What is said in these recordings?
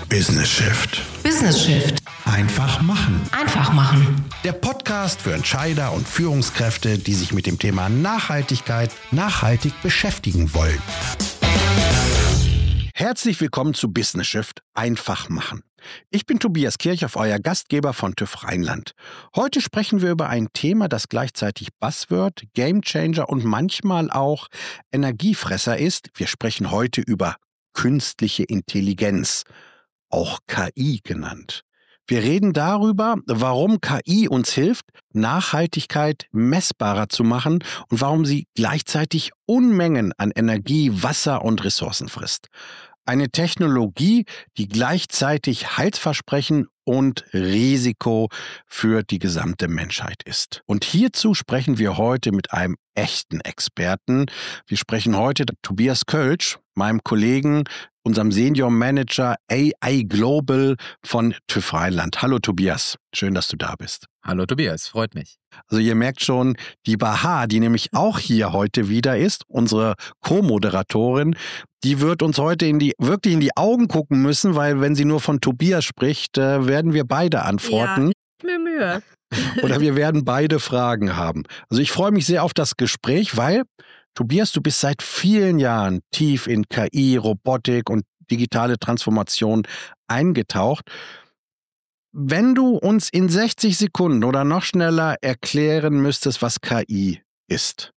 Business Shift. Business Shift. Einfach machen. Einfach machen. Der Podcast für Entscheider und Führungskräfte, die sich mit dem Thema Nachhaltigkeit nachhaltig beschäftigen wollen. Herzlich willkommen zu Business Shift. Einfach machen. Ich bin Tobias Kirchhoff, euer Gastgeber von TÜV Rheinland. Heute sprechen wir über ein Thema, das gleichzeitig Buzzword, Gamechanger und manchmal auch Energiefresser ist. Wir sprechen heute über künstliche Intelligenz, auch KI genannt. Wir reden darüber, warum KI uns hilft, Nachhaltigkeit messbarer zu machen und warum sie gleichzeitig Unmengen an Energie, Wasser und Ressourcen frisst. Eine Technologie, die gleichzeitig Heilsversprechen und Risiko für die gesamte Menschheit ist. Und hierzu sprechen wir heute mit einem echten Experten. Wir sprechen heute mit Tobias Kölsch, meinem Kollegen, unserem Senior Manager AI Global von TÜV Rheinland. Hallo Tobias, schön, dass du da bist. Hallo Tobias, freut mich. Also ihr merkt schon, die Bahar, die nämlich auch hier heute wieder ist, unsere Co-Moderatorin, die wird uns heute wirklich in die Augen gucken müssen, weil wenn sie nur von Tobias spricht, werden wir beide antworten. Ja, ich mir Mühe. Oder wir werden beide Fragen haben. Also ich freue mich sehr auf das Gespräch, weil Tobias, du bist seit vielen Jahren tief in KI, Robotik und digitale Transformation eingetaucht. Wenn du uns in 60 Sekunden oder noch schneller erklären müsstest, was KI ist,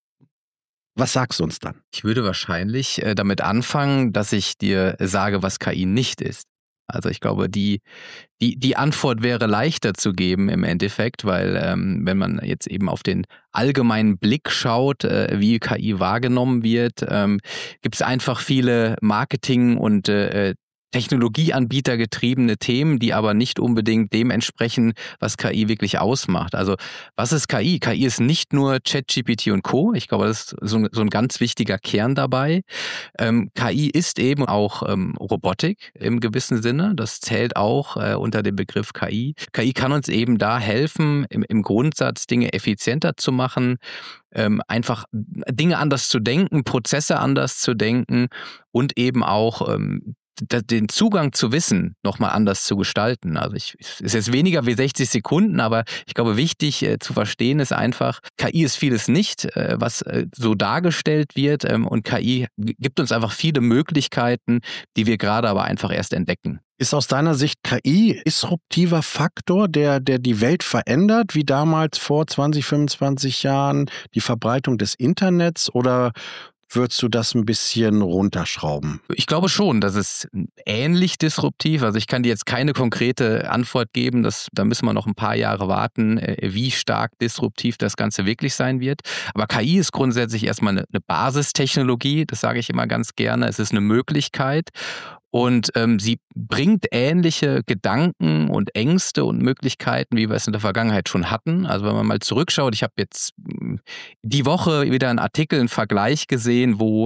was sagst du uns dann? Ich würde wahrscheinlich damit anfangen, dass ich dir sage, was KI nicht ist. Also ich glaube, die Antwort wäre leichter zu geben im Endeffekt, weil wenn man jetzt eben auf den allgemeinen Blick schaut, wie KI wahrgenommen wird, gibt es einfach viele Marketing- und Technologieanbieter getriebene Themen, die aber nicht unbedingt dem entsprechen, was KI wirklich ausmacht. Also was ist KI? KI ist nicht nur ChatGPT und Co. Ich glaube, das ist so ein ganz wichtiger Kern dabei. KI ist eben auch Robotik im gewissen Sinne. Das zählt auch unter dem Begriff KI. KI kann uns eben da helfen, im Grundsatz Dinge effizienter zu machen, einfach Dinge anders zu denken, Prozesse anders zu denken und eben auch den Zugang zu Wissen nochmal anders zu gestalten. Also es ist jetzt weniger wie 60 Sekunden, aber ich glaube, wichtig zu verstehen ist einfach, KI ist vieles nicht, was so dargestellt wird, und KI gibt uns einfach viele Möglichkeiten, die wir gerade aber einfach erst entdecken. Ist aus deiner Sicht KI disruptiver Faktor, der die Welt verändert, wie damals vor 20, 25 Jahren die Verbreitung des Internets, oder würdest du das ein bisschen runterschrauben? Ich glaube schon, das ist ähnlich disruptiv. Also ich kann dir jetzt keine konkrete Antwort geben. Da müssen wir noch ein paar Jahre warten, wie stark disruptiv das Ganze wirklich sein wird. Aber KI ist grundsätzlich erstmal eine Basistechnologie, das sage ich immer ganz gerne. Es ist eine Möglichkeit. Und sie bringt ähnliche Gedanken und Ängste und Möglichkeiten, wie wir es in der Vergangenheit schon hatten. Also wenn man mal zurückschaut, ich habe jetzt die Woche wieder einen Artikel, einen Vergleich gesehen, wo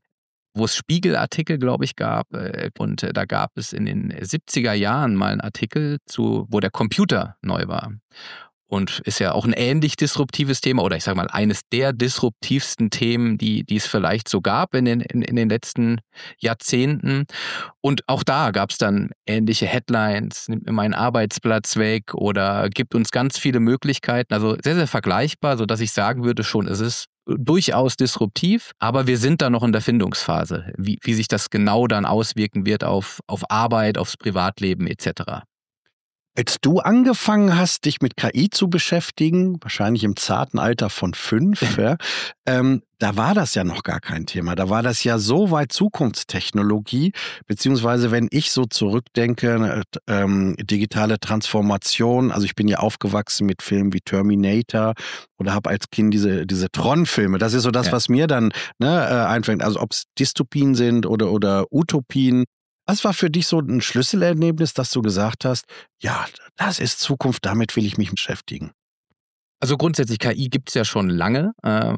es Spiegelartikel, glaube ich, gab. Und da gab es in den 70er Jahren mal einen Artikel wo der Computer neu war. Und ist ja auch ein ähnlich disruptives Thema, oder ich sage mal, eines der disruptivsten Themen, die es vielleicht so gab in den letzten Jahrzehnten. Und auch da gab es dann ähnliche Headlines, nimmt mir meinen Arbeitsplatz weg oder gibt uns ganz viele Möglichkeiten. Also sehr, sehr vergleichbar, sodass ich sagen würde schon, es ist durchaus disruptiv, aber wir sind da noch in der Findungsphase, wie sich das genau dann auswirken wird auf Arbeit, aufs Privatleben etc. Als du angefangen hast, dich mit KI zu beschäftigen, wahrscheinlich im zarten Alter von 5, ja, da war das ja noch gar kein Thema. Da war das ja so weit Zukunftstechnologie, beziehungsweise wenn ich so zurückdenke, digitale Transformation, also ich bin ja aufgewachsen mit Filmen wie Terminator oder habe als Kind diese Tron-Filme, das ist so das, was mir dann einfällt, also ob es Dystopien sind oder Utopien. Was war für dich so ein Schlüsselerlebnis, dass du gesagt hast, ja, das ist Zukunft, damit will ich mich beschäftigen? Also grundsätzlich KI gibt es ja schon lange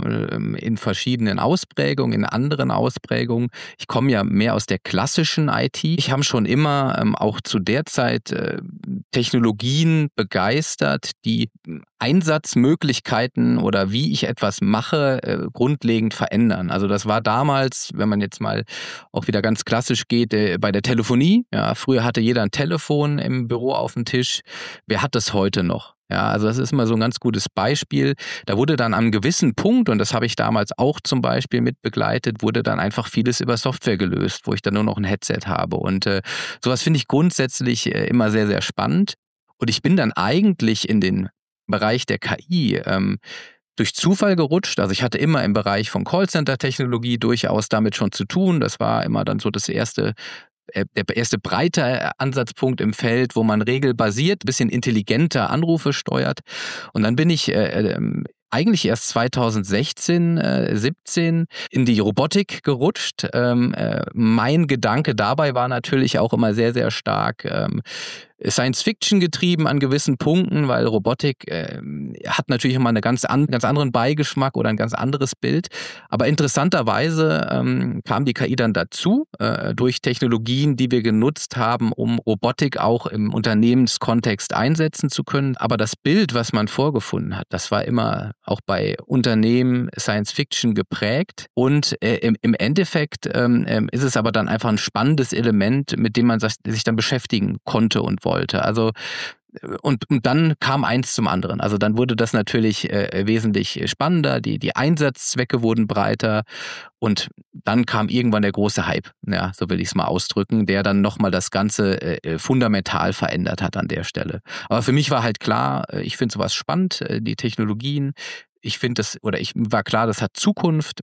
in verschiedenen Ausprägungen, in anderen Ausprägungen. Ich komme ja mehr aus der klassischen IT. Ich habe schon immer auch zu der Zeit Technologien begeistert, die Einsatzmöglichkeiten oder wie ich etwas mache, grundlegend verändern. Also das war damals, wenn man jetzt mal auch wieder ganz klassisch geht, bei der Telefonie. Ja, früher hatte jeder ein Telefon im Büro auf dem Tisch. Wer hat das heute noch? Ja, also das ist mal so ein ganz gutes Beispiel. Da wurde dann an einem gewissen Punkt, und das habe ich damals auch zum Beispiel mit begleitet, wurde dann einfach vieles über Software gelöst, wo ich dann nur noch ein Headset habe. Und sowas finde ich grundsätzlich immer sehr, sehr spannend. Und ich bin dann eigentlich in den Bereich der KI durch Zufall gerutscht. Also ich hatte immer im Bereich von Callcenter-Technologie durchaus damit schon zu tun. Das war immer dann so der erste breite Ansatzpunkt im Feld, wo man regelbasiert, ein bisschen intelligenter Anrufe steuert. Und dann bin ich eigentlich erst 2016, 17 in die Robotik gerutscht. Mein Gedanke dabei war natürlich auch immer sehr, sehr stark Science-Fiction getrieben an gewissen Punkten, weil Robotik hat natürlich immer einen ganz anderen Beigeschmack oder ein ganz anderes Bild. Aber interessanterweise kam die KI dann dazu, durch Technologien, die wir genutzt haben, um Robotik auch im Unternehmenskontext einsetzen zu können. Aber das Bild, was man vorgefunden hat, das war immer auch bei Unternehmen Science-Fiction geprägt. Und im Endeffekt ist es aber dann einfach ein spannendes Element, mit dem man sich dann beschäftigen konnte und wollte. Also und dann kam eins zum anderen. Also dann wurde das natürlich wesentlich spannender, die Einsatzzwecke wurden breiter und dann kam irgendwann der große Hype, ja, so will ich es mal ausdrücken, der dann nochmal das Ganze fundamental verändert hat an der Stelle. Aber für mich war halt klar, ich finde sowas spannend, die Technologien, ich war klar, das hat Zukunft.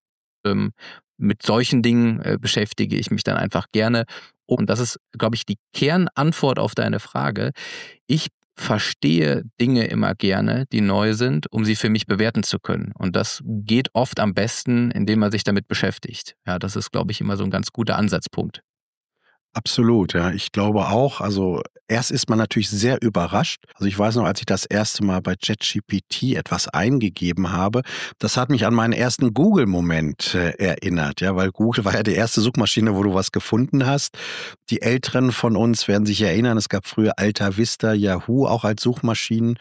Mit solchen Dingen beschäftige ich mich dann einfach gerne. Und das ist, glaube ich, die Kernantwort auf deine Frage. Ich verstehe Dinge immer gerne, die neu sind, um sie für mich bewerten zu können. Und das geht oft am besten, indem man sich damit beschäftigt. Ja, das ist, glaube ich, immer so ein ganz guter Ansatzpunkt. Absolut, ja. Ich glaube auch, also erst ist man natürlich sehr überrascht. Also ich weiß noch, als ich das erste Mal bei ChatGPT etwas eingegeben habe, das hat mich an meinen ersten Google-Moment erinnert, ja, weil Google war ja die erste Suchmaschine, wo du was gefunden hast. Die Älteren von uns werden sich erinnern, es gab früher Alta Vista, Yahoo auch als Suchmaschinen.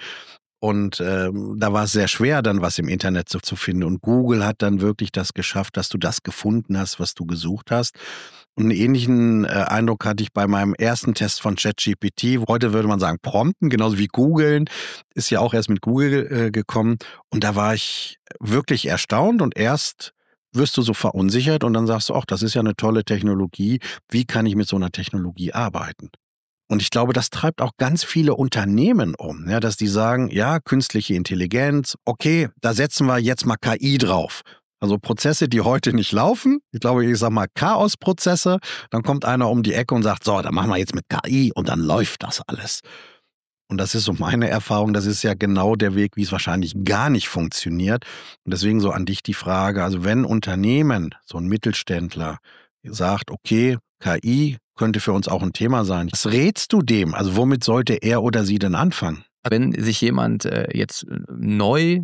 Und da war es sehr schwer, dann was im Internet so zu finden. Und Google hat dann wirklich das geschafft, dass du das gefunden hast, was du gesucht hast. Und einen ähnlichen Eindruck hatte ich bei meinem ersten Test von ChatGPT. Heute würde man sagen Prompten, genauso wie Googeln. Ist ja auch erst mit Google gekommen. Und da war ich wirklich erstaunt. Und erst wirst du so verunsichert und dann sagst du, ach, das ist ja eine tolle Technologie. Wie kann ich mit so einer Technologie arbeiten? Und ich glaube, das treibt auch ganz viele Unternehmen um, ja, dass die sagen, ja, künstliche Intelligenz, okay, da setzen wir jetzt mal KI drauf. Also Prozesse, die heute nicht laufen, ich sag mal Chaosprozesse, dann kommt einer um die Ecke und sagt, so, dann machen wir jetzt mit KI und dann läuft das alles. Und das ist so meine Erfahrung, das ist ja genau der Weg, wie es wahrscheinlich gar nicht funktioniert. Und deswegen so an dich die Frage, also wenn Unternehmen, so ein Mittelständler, sagt, okay, KI könnte für uns auch ein Thema sein. Was rätst du dem? Also womit sollte er oder sie denn anfangen? Wenn sich jemand jetzt neu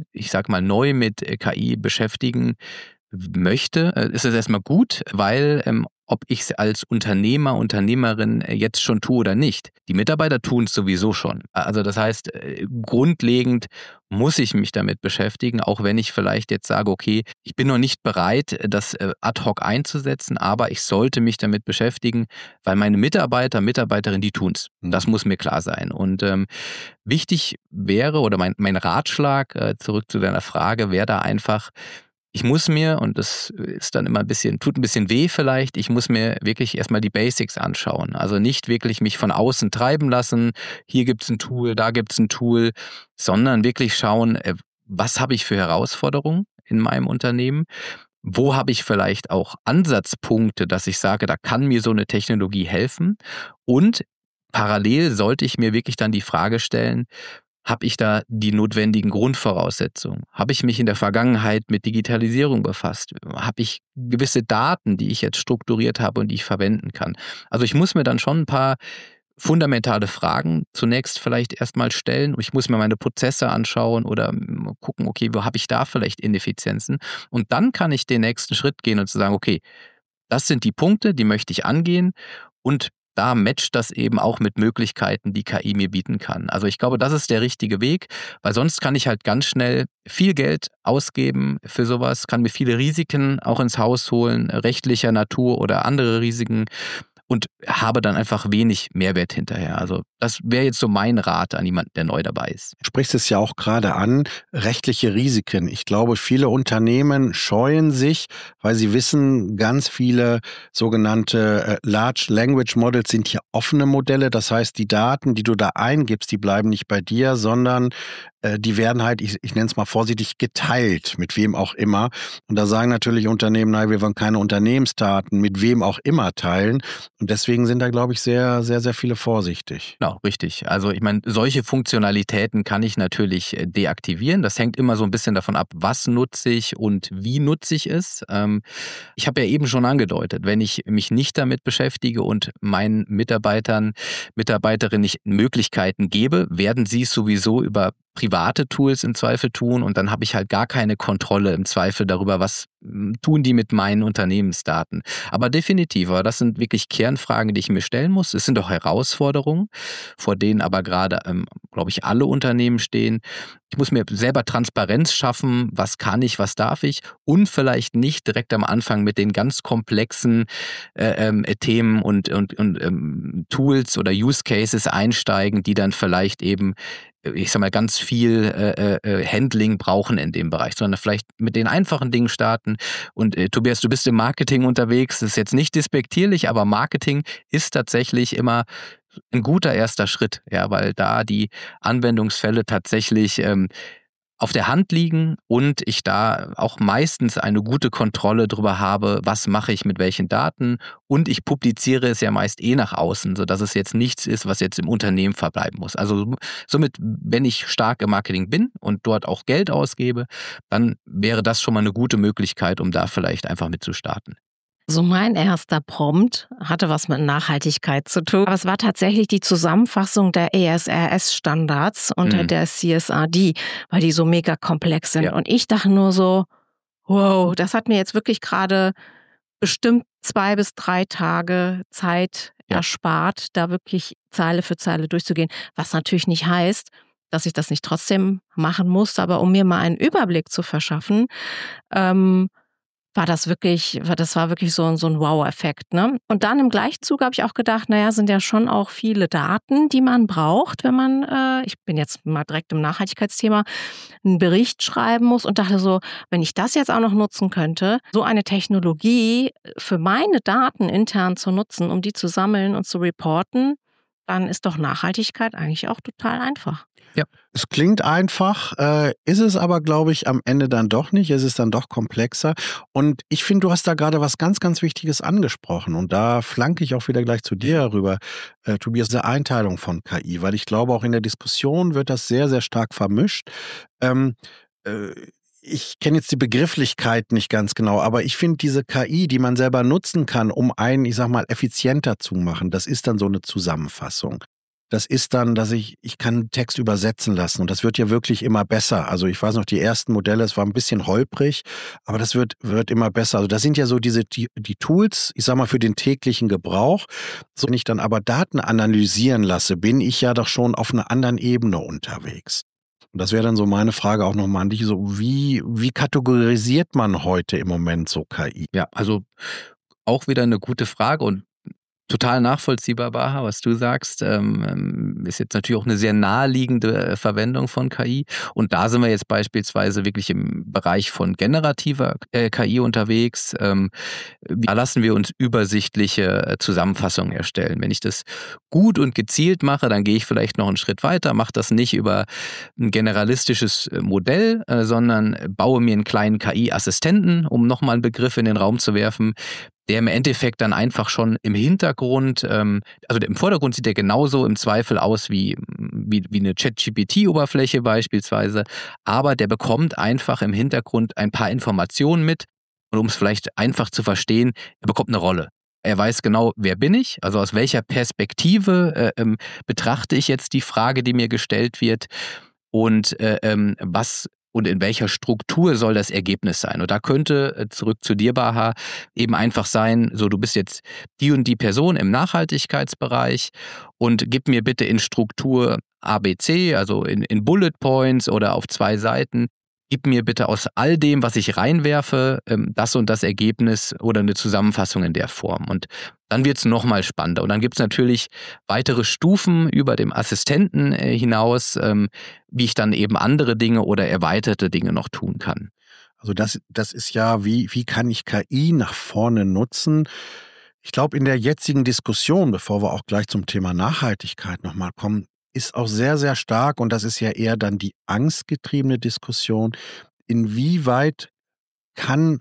mit KI beschäftigen möchte, ist es erstmal gut, weil ob ich es als Unternehmer, Unternehmerin jetzt schon tue oder nicht. Die Mitarbeiter tun es sowieso schon. Also das heißt, grundlegend muss ich mich damit beschäftigen, auch wenn ich vielleicht jetzt sage, okay, ich bin noch nicht bereit, das ad hoc einzusetzen, aber ich sollte mich damit beschäftigen, weil meine Mitarbeiter, Mitarbeiterinnen, die tun es. Das muss mir klar sein. Und wichtig wäre, oder mein Ratschlag, zurück zu deiner Frage, wäre da einfach, ich muss mir, und das ist dann immer tut ein bisschen weh vielleicht, ich muss mir wirklich erstmal die Basics anschauen. Also nicht wirklich mich von außen treiben lassen, hier gibt's ein Tool, da gibt's ein Tool, sondern wirklich schauen, was habe ich für Herausforderungen in meinem Unternehmen? Wo habe ich vielleicht auch Ansatzpunkte, dass ich sage, da kann mir so eine Technologie helfen? Und parallel sollte ich mir wirklich dann die Frage stellen, habe ich da die notwendigen Grundvoraussetzungen? Habe ich mich in der Vergangenheit mit Digitalisierung befasst? Habe ich gewisse Daten, die ich jetzt strukturiert habe und die ich verwenden kann? Also ich muss mir dann schon ein paar fundamentale Fragen zunächst vielleicht erstmal stellen. Ich muss mir meine Prozesse anschauen oder gucken, okay, wo habe ich da vielleicht Ineffizienzen? Und dann kann ich den nächsten Schritt gehen und zu sagen, okay, das sind die Punkte, die möchte ich angehen und da matcht das eben auch mit Möglichkeiten, die KI mir bieten kann. Also ich glaube, das ist der richtige Weg, weil sonst kann ich halt ganz schnell viel Geld ausgeben für sowas, kann mir viele Risiken auch ins Haus holen, rechtlicher Natur oder andere Risiken und habe dann einfach wenig Mehrwert hinterher. Also das wäre jetzt so mein Rat an jemanden, der neu dabei ist. Du sprichst es ja auch gerade an, rechtliche Risiken. Ich glaube, viele Unternehmen scheuen sich, weil sie wissen, ganz viele sogenannte Large Language Models sind hier offene Modelle. Das heißt, die Daten, die du da eingibst, die bleiben nicht bei dir, sondern die werden halt, ich nenne es mal vorsichtig, geteilt, mit wem auch immer. Und da sagen natürlich Unternehmen, nein, wir wollen keine Unternehmensdaten mit wem auch immer teilen. Und deswegen sind da, glaube ich, sehr, sehr, sehr viele vorsichtig. Genau, richtig. Also ich meine, solche Funktionalitäten kann ich natürlich deaktivieren. Das hängt immer so ein bisschen davon ab, was nutze ich und wie nutze ich es. Ich habe ja eben schon angedeutet, wenn ich mich nicht damit beschäftige und meinen Mitarbeiterinnen nicht Möglichkeiten gebe, werden sie es sowieso über private Tools im Zweifel tun und dann habe ich halt gar keine Kontrolle im Zweifel darüber, was tun die mit meinen Unternehmensdaten. Aber definitiv, das sind wirklich Kernfragen, die ich mir stellen muss. Es sind auch Herausforderungen, vor denen aber gerade, glaube ich, alle Unternehmen stehen. Ich muss mir selber Transparenz schaffen, was kann ich, was darf ich und vielleicht nicht direkt am Anfang mit den ganz komplexen Themen und Tools oder Use Cases einsteigen, die dann vielleicht eben ich sag mal, ganz viel Handling brauchen in dem Bereich, sondern vielleicht mit den einfachen Dingen starten. Und Tobias, du bist im Marketing unterwegs, das ist jetzt nicht despektierlich, aber Marketing ist tatsächlich immer ein guter erster Schritt, ja, weil da die Anwendungsfälle tatsächlich auf der Hand liegen und ich da auch meistens eine gute Kontrolle darüber habe, was mache ich mit welchen Daten und ich publiziere es ja meist nach außen, sodass es jetzt nichts ist, was jetzt im Unternehmen verbleiben muss. Also somit, wenn ich stark im Marketing bin und dort auch Geld ausgebe, dann wäre das schon mal eine gute Möglichkeit, um da vielleicht einfach mit zu starten. So mein erster Prompt hatte was mit Nachhaltigkeit zu tun. Aber es war tatsächlich die Zusammenfassung der ESRS-Standards unter der CSRD, weil die so mega komplex sind. Ja. Und ich dachte nur so, wow, das hat mir jetzt wirklich gerade bestimmt 2 bis 3 Tage Zeit erspart, da wirklich Zeile für Zeile durchzugehen. Was natürlich nicht heißt, dass ich das nicht trotzdem machen muss, aber um mir mal einen Überblick zu verschaffen, das war wirklich so ein Wow-Effekt, ne? Und dann im Gleichzug habe ich auch gedacht, naja, sind ja schon auch viele Daten, die man braucht, wenn man, ich bin jetzt mal direkt im Nachhaltigkeitsthema, einen Bericht schreiben muss und dachte so, wenn ich das jetzt auch noch nutzen könnte, so eine Technologie für meine Daten intern zu nutzen, um die zu sammeln und zu reporten, dann ist doch Nachhaltigkeit eigentlich auch total einfach. Ja, es klingt einfach, ist es aber, glaube ich, am Ende dann doch nicht. Es ist dann doch komplexer. Und ich finde, du hast da gerade was ganz, ganz Wichtiges angesprochen. Und da flanke ich auch wieder gleich zu dir rüber, Tobias, diese Einteilung von KI. Weil ich glaube, auch in der Diskussion wird das sehr, sehr stark vermischt. Ich kenne jetzt die Begrifflichkeit nicht ganz genau, aber ich finde diese KI, die man selber nutzen kann, um einen, ich sag mal, effizienter zu machen, das ist dann so eine Zusammenfassung. Das ist dann, dass ich kann Text übersetzen lassen und das wird ja wirklich immer besser. Also ich weiß noch, die ersten Modelle, es war ein bisschen holprig, aber das wird immer besser. Also das sind ja so die Tools, ich sag mal, für den täglichen Gebrauch. So, wenn ich dann aber Daten analysieren lasse, bin ich ja doch schon auf einer anderen Ebene unterwegs. Und das wäre dann so meine Frage auch nochmal an dich, so wie kategorisiert man heute im Moment so KI? Ja, also auch wieder eine gute Frage und total nachvollziehbar, Baha, was du sagst. Ist jetzt natürlich auch eine sehr naheliegende Verwendung von KI. Und da sind wir jetzt beispielsweise wirklich im Bereich von generativer KI unterwegs. Da lassen wir uns übersichtliche Zusammenfassungen erstellen. Wenn ich das gut und gezielt mache, dann gehe ich vielleicht noch einen Schritt weiter, mache das nicht über ein generalistisches Modell, sondern baue mir einen kleinen KI-Assistenten, um nochmal einen Begriff in den Raum zu werfen, der im Endeffekt dann einfach schon im Hintergrund, also im Vordergrund sieht der genauso im Zweifel aus wie eine ChatGPT-Oberfläche beispielsweise, aber der bekommt einfach im Hintergrund ein paar Informationen mit und um es vielleicht einfach zu verstehen, er bekommt eine Rolle. er weiß genau, wer bin ich, also aus welcher Perspektive betrachte ich jetzt die Frage, die mir gestellt wird und was und in welcher Struktur soll das Ergebnis sein. Und da könnte, zurück zu dir, Baha, eben einfach sein, so du bist jetzt die und die Person im Nachhaltigkeitsbereich und gib mir bitte in Struktur ABC, also in Bullet Points oder auf 2 Seiten, gib mir bitte aus all dem, was ich reinwerfe, das und das Ergebnis oder eine Zusammenfassung in der Form. Und dann wird es nochmal spannender. Und dann gibt es natürlich weitere Stufen über dem Assistenten hinaus, wie ich dann eben andere Dinge oder erweiterte Dinge noch tun kann. Also das ist ja, wie kann ich KI nach vorne nutzen? Ich glaube, in der jetzigen Diskussion, bevor wir auch gleich zum Thema Nachhaltigkeit nochmal kommen, ist auch sehr, sehr stark, und das ist ja eher dann die angstgetriebene Diskussion, inwieweit kann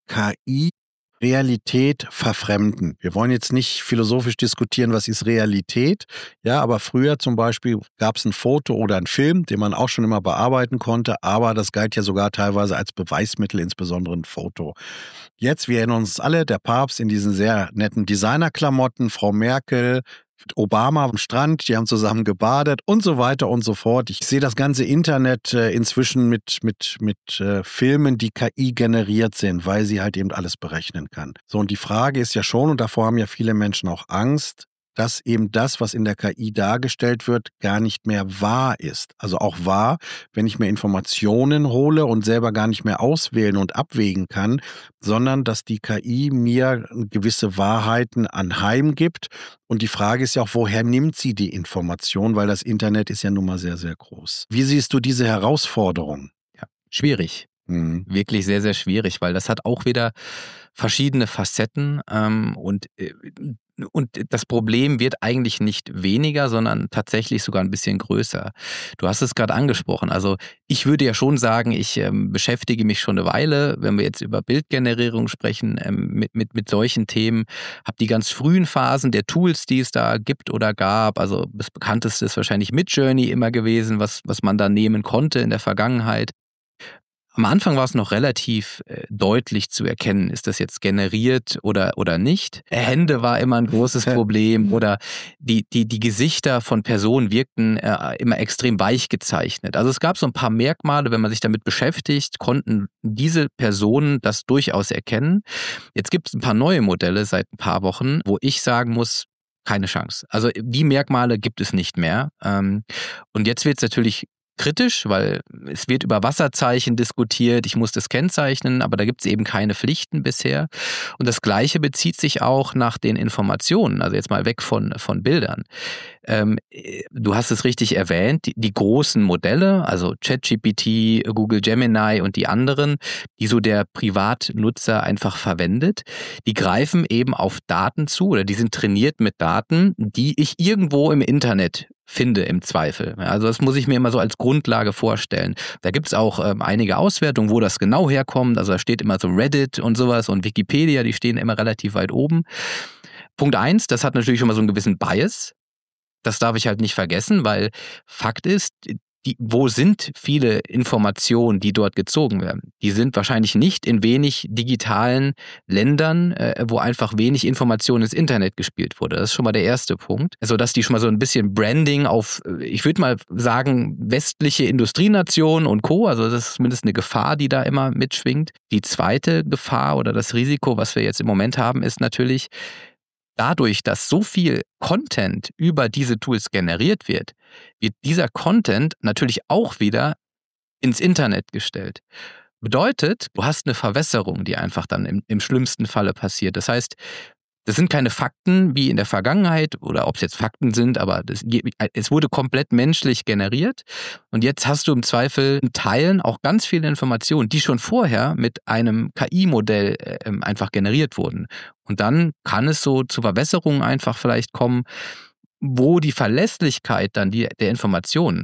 KI Realität verfremden? Wir wollen jetzt nicht philosophisch diskutieren, was ist Realität, ja, aber früher zum Beispiel gab es ein Foto oder einen Film, den man auch schon immer bearbeiten konnte, aber das galt ja sogar teilweise als Beweismittel, insbesondere ein Foto. Jetzt, wir erinnern uns alle, der Papst in diesen sehr netten Designerklamotten, Frau Merkel, Obama am Strand, die haben zusammen gebadet und so weiter und so fort. Ich sehe das ganze Internet inzwischen mit Filmen, die KI generiert sind, weil sie halt eben alles berechnen kann. So, und die Frage ist ja schon, und davor haben ja viele Menschen auch Angst, dass eben das, was in der KI dargestellt wird, gar nicht mehr wahr ist. Also auch wahr, wenn ich mir Informationen hole und selber gar nicht mehr auswählen und abwägen kann, sondern dass die KI mir gewisse Wahrheiten anheimgibt. Und die Frage ist ja auch, woher nimmt sie die Information? Weil das Internet ist ja nun mal sehr, sehr groß. Wie siehst du diese Herausforderung? Ja, schwierig. Wirklich sehr, sehr schwierig, weil das hat auch wieder verschiedene Facetten und das Problem wird eigentlich nicht weniger, sondern tatsächlich sogar ein bisschen größer. Du hast es gerade angesprochen. Also ich würde ja schon sagen, ich beschäftige mich schon eine Weile, wenn wir jetzt über Bildgenerierung sprechen, mit solchen Themen, habe die ganz frühen Phasen der Tools, die es da gibt oder gab. Also das bekannteste ist wahrscheinlich Midjourney immer gewesen, was man da nehmen konnte in der Vergangenheit. Am Anfang war es noch relativ deutlich zu erkennen, ist das jetzt generiert oder nicht. Hände war immer ein großes Problem oder die Gesichter von Personen wirkten immer extrem weich gezeichnet. Also es gab so ein paar Merkmale, wenn man sich damit beschäftigt, konnten diese Personen das durchaus erkennen. Jetzt gibt es ein paar neue Modelle seit ein paar Wochen, wo ich sagen muss, keine Chance. Also die Merkmale gibt es nicht mehr. Und jetzt wird es natürlich kritisch, weil es wird über Wasserzeichen diskutiert, ich muss das kennzeichnen, aber da gibt es eben keine Pflichten bisher. Und das Gleiche bezieht sich auch nach den Informationen, also jetzt mal weg von Bildern. Du hast es richtig erwähnt, die großen Modelle, also ChatGPT, Google Gemini und die anderen, die so der Privatnutzer einfach verwendet, die greifen eben auf Daten zu oder die sind trainiert mit Daten, die ich irgendwo im Internet finde im Zweifel. Also das muss ich mir immer so als Grundlage vorstellen. Da gibt es auch einige Auswertungen, wo das genau herkommt. Also da steht immer so Reddit und sowas und Wikipedia, die stehen immer relativ weit oben. Punkt 1, das hat natürlich schon mal so einen gewissen Bias. Das darf ich halt nicht vergessen, weil Fakt ist, wo sind viele Informationen, die dort gezogen werden? Die sind wahrscheinlich nicht in wenig digitalen Ländern, wo einfach wenig Information ins Internet gespielt wurde. Das ist schon mal der erste Punkt. Also, dass die schon mal so ein bisschen Branding auf, ich würde mal sagen, westliche Industrienationen und Co., also das ist zumindest eine Gefahr, die da immer mitschwingt. Die zweite Gefahr oder das Risiko, was wir jetzt im Moment haben, ist natürlich, dadurch, dass so viel Content über diese Tools generiert wird dieser Content natürlich auch wieder ins Internet gestellt. Bedeutet, du hast eine Verwässerung, die einfach dann im schlimmsten Falle passiert. Das heißt, das sind keine Fakten wie in der Vergangenheit oder ob es jetzt Fakten sind, aber es wurde komplett menschlich generiert und jetzt hast du im Zweifel in Teilen auch ganz viele Informationen, die schon vorher mit einem KI-Modell einfach generiert wurden. Und dann kann es so zu Verwässerungen einfach vielleicht kommen, wo die Verlässlichkeit dann der Informationen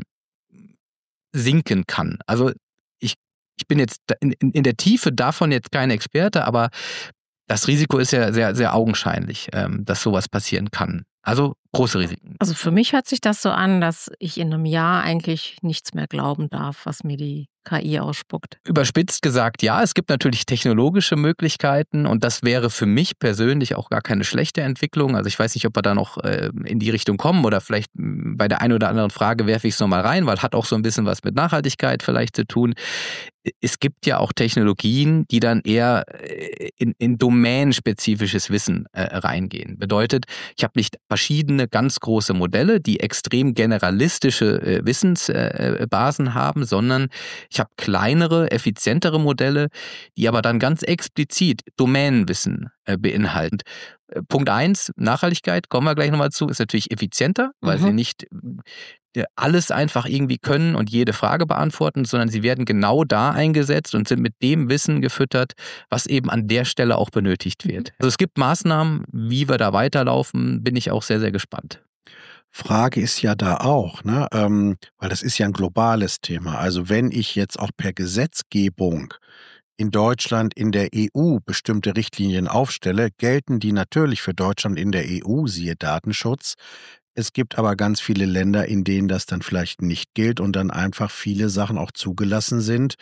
sinken kann. Also ich bin jetzt in der Tiefe davon jetzt kein Experte, aber das Risiko ist ja sehr, sehr augenscheinlich, dass sowas passieren kann. Also große Risiken. Also für mich hört sich das so an, dass ich in einem Jahr eigentlich nichts mehr glauben darf, was mir die KI ausspuckt? Überspitzt gesagt, ja, es gibt natürlich technologische Möglichkeiten und das wäre für mich persönlich auch gar keine schlechte Entwicklung. Also ich weiß nicht, ob wir da noch in die Richtung kommen oder vielleicht bei der einen oder anderen Frage werfe ich es nochmal rein, weil hat auch so ein bisschen was mit Nachhaltigkeit vielleicht zu tun. Es gibt ja auch Technologien, die dann eher in domänenspezifisches Wissen reingehen. Bedeutet, ich habe nicht verschiedene ganz große Modelle, die extrem generalistische Wissensbasen haben, sondern ich habe kleinere, effizientere Modelle, die aber dann ganz explizit Domänenwissen beinhalten. Punkt 1, Nachhaltigkeit, kommen wir gleich nochmal zu, ist natürlich effizienter, weil sie nicht alles einfach irgendwie können und jede Frage beantworten, sondern sie werden genau da eingesetzt und sind mit dem Wissen gefüttert, was eben an der Stelle auch benötigt wird. Also es gibt Maßnahmen, wie wir da weiterlaufen, bin ich auch sehr, sehr gespannt. Frage ist ja da auch, ne? Weil das ist ja ein globales Thema. Also wenn ich jetzt auch per Gesetzgebung in Deutschland, in der EU bestimmte Richtlinien aufstelle, gelten die natürlich für Deutschland in der EU, siehe Datenschutz. Es gibt aber ganz viele Länder, in denen das dann vielleicht nicht gilt und dann einfach viele Sachen auch zugelassen sind,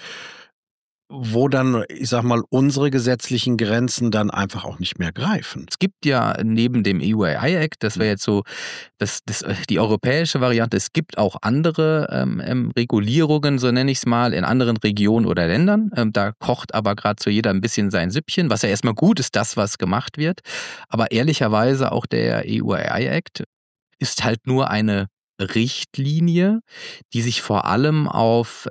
wo dann, ich sag mal, unsere gesetzlichen Grenzen dann einfach auch nicht mehr greifen. Es gibt ja neben dem EU AI Act, das wäre jetzt so die europäische Variante, es gibt auch andere Regulierungen, so nenne ich es mal, in anderen Regionen oder Ländern. Da kocht aber gerade so jeder ein bisschen sein Süppchen, was ja erstmal gut ist, das, was gemacht wird. Aber ehrlicherweise auch der EU AI Act ist halt nur eine Richtlinie, die sich vor allem auf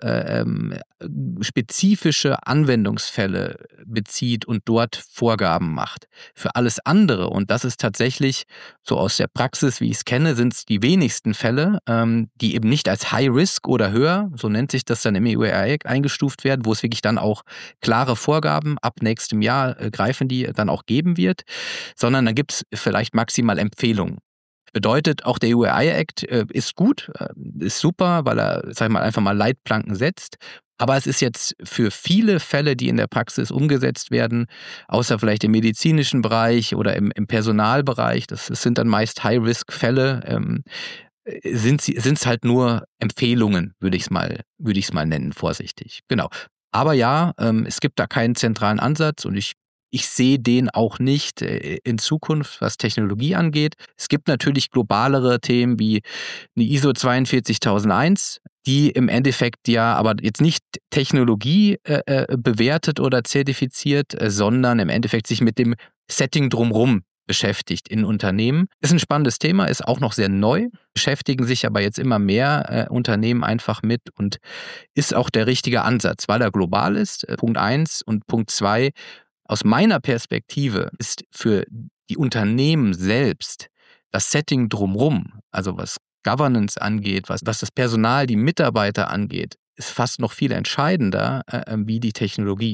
spezifische Anwendungsfälle bezieht und dort Vorgaben macht. Für alles andere, und das ist tatsächlich so aus der Praxis, wie ich es kenne, sind es die wenigsten Fälle, die eben nicht als High Risk oder höher, so nennt sich das dann im EU-AI eingestuft werden, wo es wirklich dann auch klare Vorgaben ab nächstem Jahr greifen, die dann auch geben wird, sondern dann gibt es vielleicht maximal Empfehlungen. Bedeutet, auch der EU-AI-Act ist gut, ist super, weil er, sag ich mal, einfach mal Leitplanken setzt. Aber es ist jetzt für viele Fälle, die in der Praxis umgesetzt werden, außer vielleicht im medizinischen Bereich oder im Personalbereich, das sind dann meist High-Risk-Fälle, sind es halt nur Empfehlungen, würde ich es mal nennen, vorsichtig. Genau. Aber ja, es gibt da keinen zentralen Ansatz und ich sehe den auch nicht in Zukunft, was Technologie angeht. Es gibt natürlich globalere Themen wie eine ISO 42001, die im Endeffekt ja aber jetzt nicht Technologie bewertet oder zertifiziert, sondern im Endeffekt sich mit dem Setting drumherum beschäftigt in Unternehmen. Ist ein spannendes Thema, ist auch noch sehr neu, beschäftigen sich aber jetzt immer mehr Unternehmen einfach mit und ist auch der richtige Ansatz, weil er global ist, Punkt 1 und Punkt 2, aus meiner Perspektive ist für die Unternehmen selbst das Setting drumherum, also was Governance angeht, was das Personal, die Mitarbeiter angeht, ist fast noch viel entscheidender wie die Technologie.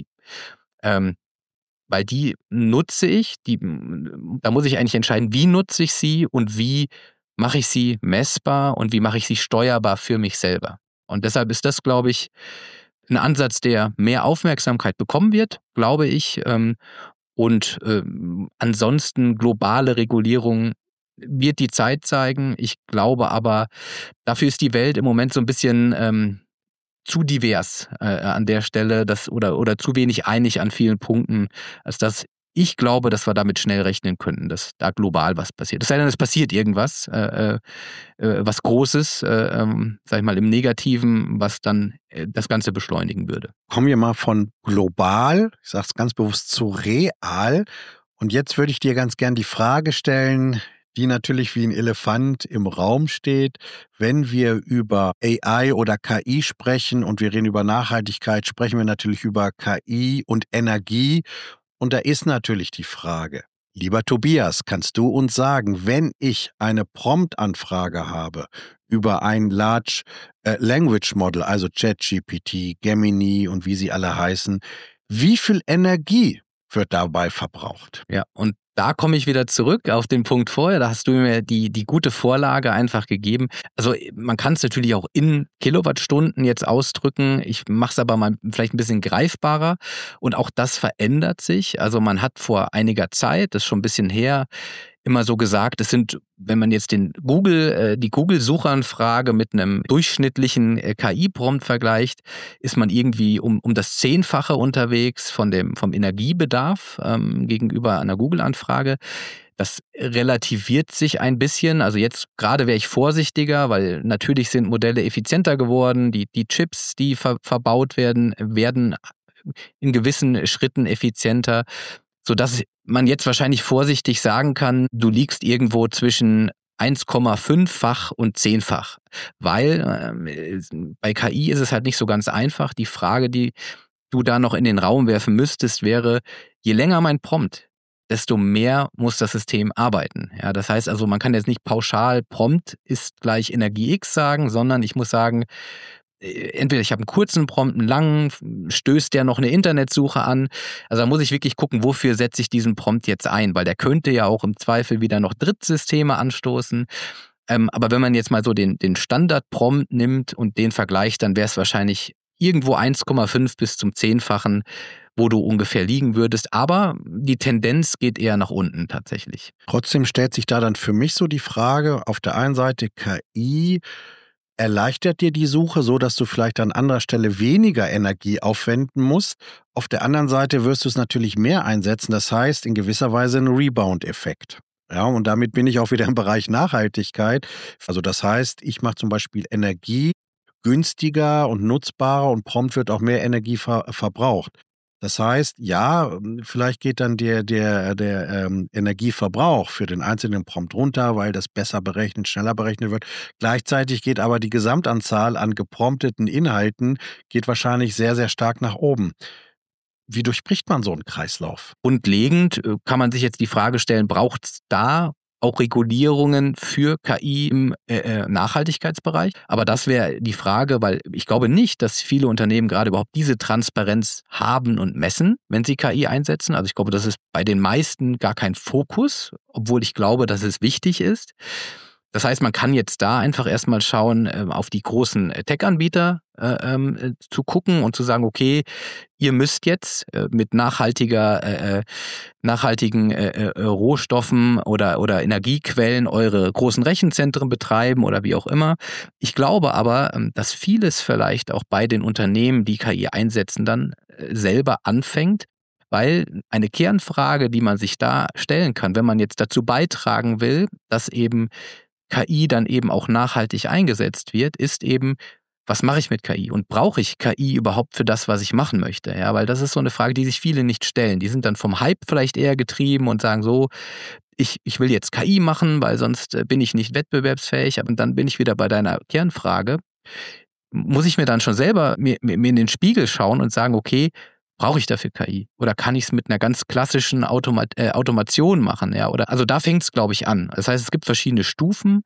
Weil die nutze ich, da muss ich eigentlich entscheiden, wie nutze ich sie und wie mache ich sie messbar und wie mache ich sie steuerbar für mich selber. Und deshalb ist das, glaube ich, ein Ansatz, der mehr Aufmerksamkeit bekommen wird, glaube ich. Und ansonsten globale Regulierung wird die Zeit zeigen. Ich glaube aber, dafür ist die Welt im Moment so ein bisschen zu divers an der Stelle oder zu wenig einig an vielen Punkten, als dass ich glaube, dass wir damit schnell rechnen könnten, dass da global was passiert. Es sei denn, es passiert irgendwas, was Großes, sag ich mal, im Negativen, was dann das Ganze beschleunigen würde. Kommen wir mal von global, ich sage es ganz bewusst, zu real. Und jetzt würde ich dir ganz gern die Frage stellen, die natürlich wie ein Elefant im Raum steht. Wenn wir über AI oder KI sprechen und wir reden über Nachhaltigkeit, sprechen wir natürlich über KI und Energie. Und da ist natürlich die Frage, lieber Tobias, kannst du uns sagen, wenn ich eine Prompt-Anfrage habe über ein Large Language Model, also ChatGPT, Gemini und wie sie alle heißen, wie viel Energie wird dabei verbraucht? Ja, und da komme ich wieder zurück auf den Punkt vorher. Da hast du mir die gute Vorlage einfach gegeben. Also man kann es natürlich auch in Kilowattstunden jetzt ausdrücken. Ich mache es aber mal vielleicht ein bisschen greifbarer. Und auch das verändert sich. Also man hat vor einiger Zeit, das ist schon ein bisschen her, immer so gesagt, es sind, wenn man jetzt die Google-Suchanfrage mit einem durchschnittlichen KI-Prompt vergleicht, ist man irgendwie um das 10-fache unterwegs vom Energiebedarf gegenüber einer Google-Anfrage. Das relativiert sich ein bisschen. Also jetzt gerade wäre ich vorsichtiger, weil natürlich sind Modelle effizienter geworden. Die Chips, die verbaut werden in gewissen Schritten effizienter, sodass man jetzt wahrscheinlich vorsichtig sagen kann, du liegst irgendwo zwischen 1,5-fach und 10-fach. Weil bei KI ist es halt nicht so ganz einfach. Die Frage, die du da noch in den Raum werfen müsstest, wäre, je länger mein Prompt, desto mehr muss das System arbeiten. Ja, das heißt also, man kann jetzt nicht pauschal Prompt ist gleich Energie X sagen, sondern ich muss sagen, entweder ich habe einen kurzen Prompt, einen langen, stößt der noch eine Internetsuche an. Also da muss ich wirklich gucken, wofür setze ich diesen Prompt jetzt ein, weil der könnte ja auch im Zweifel wieder noch Drittsysteme anstoßen. Aber wenn man jetzt mal so den Standard-Prompt nimmt und den vergleicht, dann wäre es wahrscheinlich irgendwo 1,5 bis zum 10-fachen, wo du ungefähr liegen würdest. Aber die Tendenz geht eher nach unten tatsächlich. Trotzdem stellt sich da dann für mich so die Frage, auf der einen Seite KI erleichtert dir die Suche, so dass du vielleicht an anderer Stelle weniger Energie aufwenden musst. Auf der anderen Seite wirst du es natürlich mehr einsetzen. Das heißt, in gewisser Weise ein Rebound-Effekt. Ja, und damit bin ich auch wieder im Bereich Nachhaltigkeit. Also das heißt, ich mache zum Beispiel Energie günstiger und nutzbarer und prompt wird auch mehr Energie verbraucht. Das heißt, ja, vielleicht geht dann der Energieverbrauch für den einzelnen Prompt runter, weil das besser berechnet, schneller berechnet wird. Gleichzeitig geht aber die Gesamtanzahl an geprompteten Inhalten geht wahrscheinlich sehr, sehr stark nach oben. Wie durchbricht man so einen Kreislauf? Grundlegend kann man sich jetzt die Frage stellen, braucht es da auch Regulierungen für KI im Nachhaltigkeitsbereich? Aber das wäre die Frage, weil ich glaube nicht, dass viele Unternehmen gerade überhaupt diese Transparenz haben und messen, wenn sie KI einsetzen. Also ich glaube, das ist bei den meisten gar kein Fokus, obwohl ich glaube, dass es wichtig ist. Das heißt, man kann jetzt da einfach erstmal schauen, auf die großen Tech-Anbieter zu gucken und zu sagen, okay, ihr müsst jetzt mit nachhaltigen Rohstoffen oder Energiequellen eure großen Rechenzentren betreiben oder wie auch immer. Ich glaube aber, dass vieles vielleicht auch bei den Unternehmen, die KI einsetzen, dann selber anfängt, weil eine Kernfrage, die man sich da stellen kann, wenn man jetzt dazu beitragen will, dass eben KI dann eben auch nachhaltig eingesetzt wird, ist eben, was mache ich mit KI? Und brauche ich KI überhaupt für das, was ich machen möchte? Ja, weil das ist so eine Frage, die sich viele nicht stellen. Die sind dann vom Hype vielleicht eher getrieben und sagen so, ich will jetzt KI machen, weil sonst bin ich nicht wettbewerbsfähig. Und dann bin ich wieder bei deiner Kernfrage. Muss ich mir dann schon selber mir in den Spiegel schauen und sagen, okay, brauche ich dafür KI? Oder kann ich es mit einer ganz klassischen Automation machen? Ja, also da fängt es, glaube ich, an. Das heißt, es gibt verschiedene Stufen,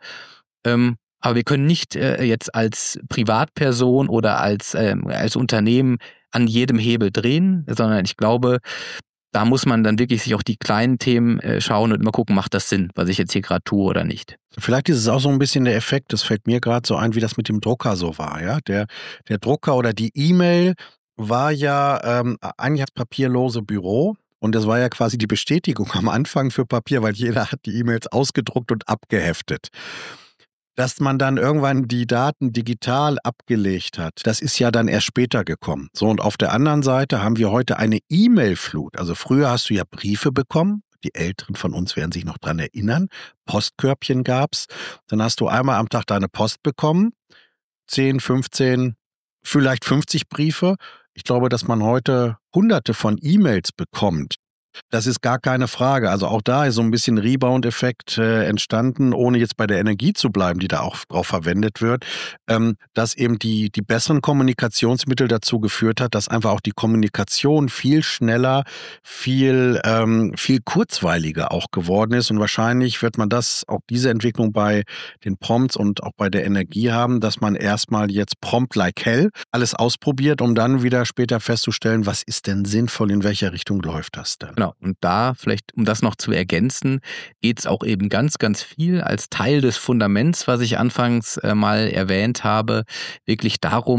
aber wir können nicht jetzt als Privatperson oder als Unternehmen an jedem Hebel drehen, sondern ich glaube, da muss man dann wirklich sich auch die kleinen Themen schauen und immer gucken, macht das Sinn, was ich jetzt hier gerade tue oder nicht. Vielleicht ist es auch so ein bisschen der Effekt, das fällt mir gerade so ein, wie das mit dem Drucker so war. Ja? Der Drucker oder die E-Mail war ja eigentlich das papierlose Büro und das war ja quasi die Bestätigung am Anfang für Papier, weil jeder hat die E-Mails ausgedruckt und abgeheftet. Dass man dann irgendwann die Daten digital abgelegt hat, das ist ja dann erst später gekommen. So, und auf der anderen Seite haben wir heute eine E-Mail-Flut. Also früher hast du ja Briefe bekommen. Die Älteren von uns werden sich noch dran erinnern. Postkörbchen gab's. Dann hast du einmal am Tag deine Post bekommen. 10, 15, vielleicht 50 Briefe. Ich glaube, dass man heute Hunderte von E-Mails bekommt. Das ist gar keine Frage. Also auch da ist so ein bisschen Rebound-Effekt entstanden, ohne jetzt bei der Energie zu bleiben, die da auch drauf verwendet wird, dass eben die besseren Kommunikationsmittel dazu geführt hat, dass einfach auch die Kommunikation viel schneller, viel kurzweiliger auch geworden ist. Und wahrscheinlich wird man auch diese Entwicklung bei den Prompts und auch bei der Energie haben, dass man erstmal jetzt prompt like hell alles ausprobiert, um dann wieder später festzustellen, was ist denn sinnvoll, in welcher Richtung läuft das denn? Genau, und da vielleicht, um das noch zu ergänzen, geht es auch eben ganz, ganz viel als Teil des Fundaments, was ich anfangs mal erwähnt habe, wirklich darum,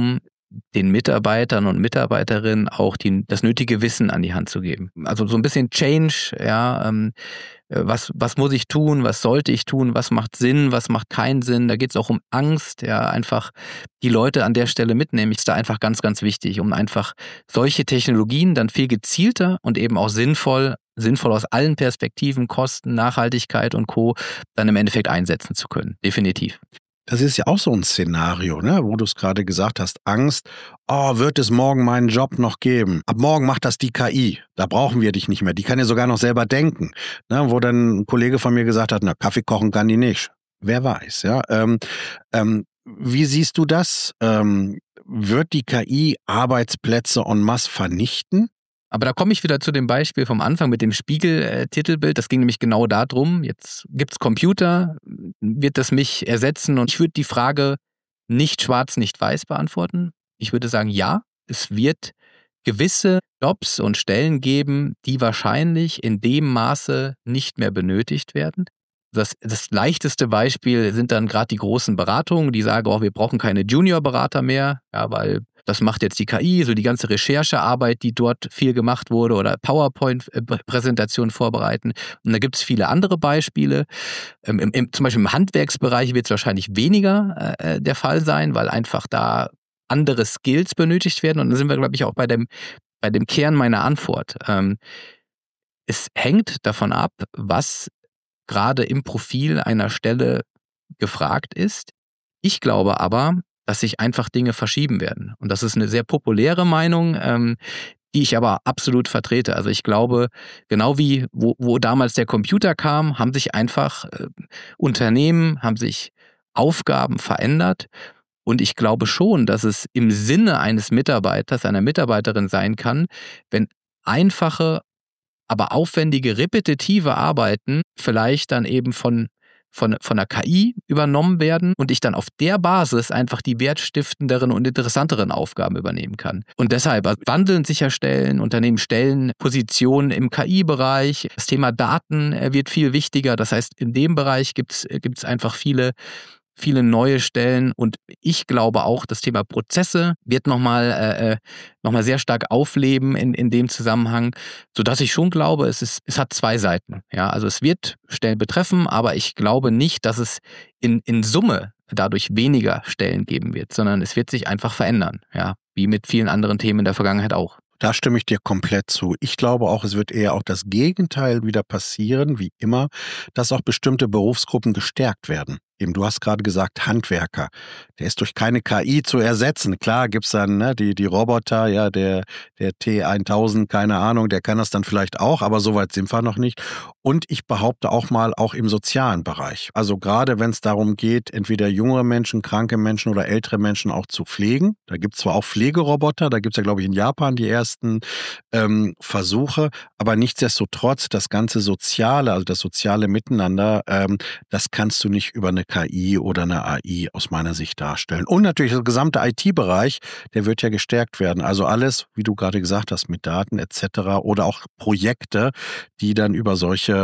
den Mitarbeitern und Mitarbeiterinnen auch das nötige Wissen an die Hand zu geben. Also so ein bisschen Change, ja, was muss ich tun, was sollte ich tun, was macht Sinn, was macht keinen Sinn. Da geht es auch um Angst, ja, einfach die Leute an der Stelle mitnehmen. Ist da einfach ganz, ganz wichtig, um einfach solche Technologien dann viel gezielter und eben auch sinnvoll aus allen Perspektiven, Kosten, Nachhaltigkeit und Co. dann im Endeffekt einsetzen zu können. Definitiv. Das ist ja auch so ein Szenario, ne, wo du es gerade gesagt hast, Angst, wird es morgen meinen Job noch geben? Ab morgen macht das die KI, da brauchen wir dich nicht mehr, die kann ja sogar noch selber denken, ne, wo dann ein Kollege von mir gesagt hat, na, Kaffee kochen kann die nicht. Wer weiß, ja. Wie siehst du das? Wird die KI Arbeitsplätze en masse vernichten? Aber da komme ich wieder zu dem Beispiel vom Anfang mit dem Spiegel-Titelbild. Das ging nämlich genau darum, jetzt gibt's Computer, wird das mich ersetzen? Und ich würde die Frage nicht schwarz, nicht weiß beantworten. Ich würde sagen, ja, es wird gewisse Jobs und Stellen geben, die wahrscheinlich in dem Maße nicht mehr benötigt werden. Das leichteste Beispiel sind dann gerade die großen Beratungen, die sagen, wir brauchen keine Junior-Berater mehr, ja, weil das macht jetzt die KI, so die ganze Recherchearbeit, die dort viel gemacht wurde oder PowerPoint-Präsentationen vorbereiten. Und da gibt es viele andere Beispiele. Zum Beispiel im Handwerksbereich wird es wahrscheinlich weniger der Fall sein, weil einfach da andere Skills benötigt werden. Und dann sind wir, glaube ich, auch bei dem Kern meiner Antwort. Es hängt davon ab, was gerade im Profil einer Stelle gefragt ist. Ich glaube aber, dass sich einfach Dinge verschieben werden. Und das ist eine sehr populäre Meinung, die ich aber absolut vertrete. Also ich glaube, genau wie wo damals der Computer kam, haben sich einfach Unternehmen, haben sich Aufgaben verändert. Und ich glaube schon, dass es im Sinne eines Mitarbeiters, einer Mitarbeiterin sein kann, wenn einfache, aber aufwendige, repetitive Arbeiten vielleicht dann eben von der KI übernommen werden und ich dann auf der Basis einfach die wertstiftenderen und interessanteren Aufgaben übernehmen kann. Und deshalb Wandeln sicherstellen, Unternehmen stellen Positionen im KI-Bereich. Das Thema Daten wird viel wichtiger. Das heißt, in dem Bereich gibt's einfach viele neue Stellen und ich glaube auch, das Thema Prozesse wird nochmal sehr stark aufleben in dem Zusammenhang, sodass ich schon glaube, es hat zwei Seiten. Ja, also es wird Stellen betreffen, aber ich glaube nicht, dass es in Summe dadurch weniger Stellen geben wird, sondern es wird sich einfach verändern, ja, wie mit vielen anderen Themen in der Vergangenheit auch. Da stimme ich dir komplett zu. Ich glaube auch, es wird eher auch das Gegenteil wieder passieren, wie immer, dass auch bestimmte Berufsgruppen gestärkt werden. Eben, du hast gerade gesagt, Handwerker. Der ist durch keine KI zu ersetzen. Klar gibt's dann die Roboter, ja, der T1000, keine Ahnung, der kann das dann vielleicht auch, aber so weit sind wir noch nicht. Und ich behaupte auch mal, auch im sozialen Bereich. Also gerade wenn es darum geht, entweder jüngere Menschen, kranke Menschen oder ältere Menschen auch zu pflegen. Da gibt's zwar auch Pflegeroboter, da gibt's ja, glaube ich, in Japan die ersten Versuche, aber nichtsdestotrotz das ganze Soziale, also das soziale Miteinander, das kannst du nicht über eine KI oder eine AI aus meiner Sicht darstellen. Und natürlich der gesamte IT-Bereich, der wird ja gestärkt werden. Also alles, wie du gerade gesagt hast, mit Daten etc. oder auch Projekte, die dann über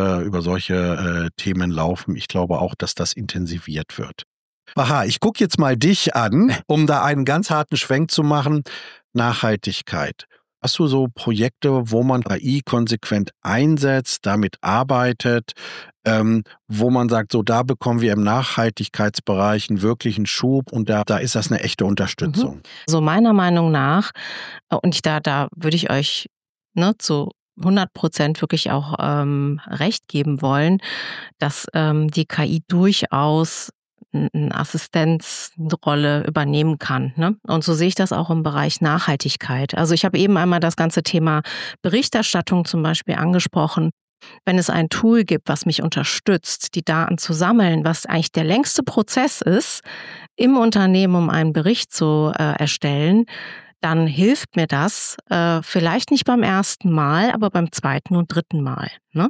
solche Themen laufen. Ich glaube auch, dass das intensiviert wird. Aha, ich gucke jetzt mal dich an, um da einen ganz harten Schwenk zu machen. Nachhaltigkeit. Hast du so Projekte, wo man KI konsequent einsetzt, damit arbeitet, wo man sagt, so da bekommen wir im Nachhaltigkeitsbereich einen wirklichen Schub und da ist das eine echte Unterstützung? So meiner Meinung nach, und da würde ich euch zu 100% wirklich auch recht geben wollen, dass die KI durchaus eine Assistenzrolle übernehmen kann. Ne? Und so sehe ich das auch im Bereich Nachhaltigkeit. Also ich habe eben einmal das ganze Thema Berichterstattung zum Beispiel angesprochen. Wenn es ein Tool gibt, was mich unterstützt, die Daten zu sammeln, was eigentlich der längste Prozess ist, im Unternehmen, um einen Bericht zu erstellen, dann hilft mir das vielleicht nicht beim ersten Mal, aber beim zweiten und dritten Mal. Ne?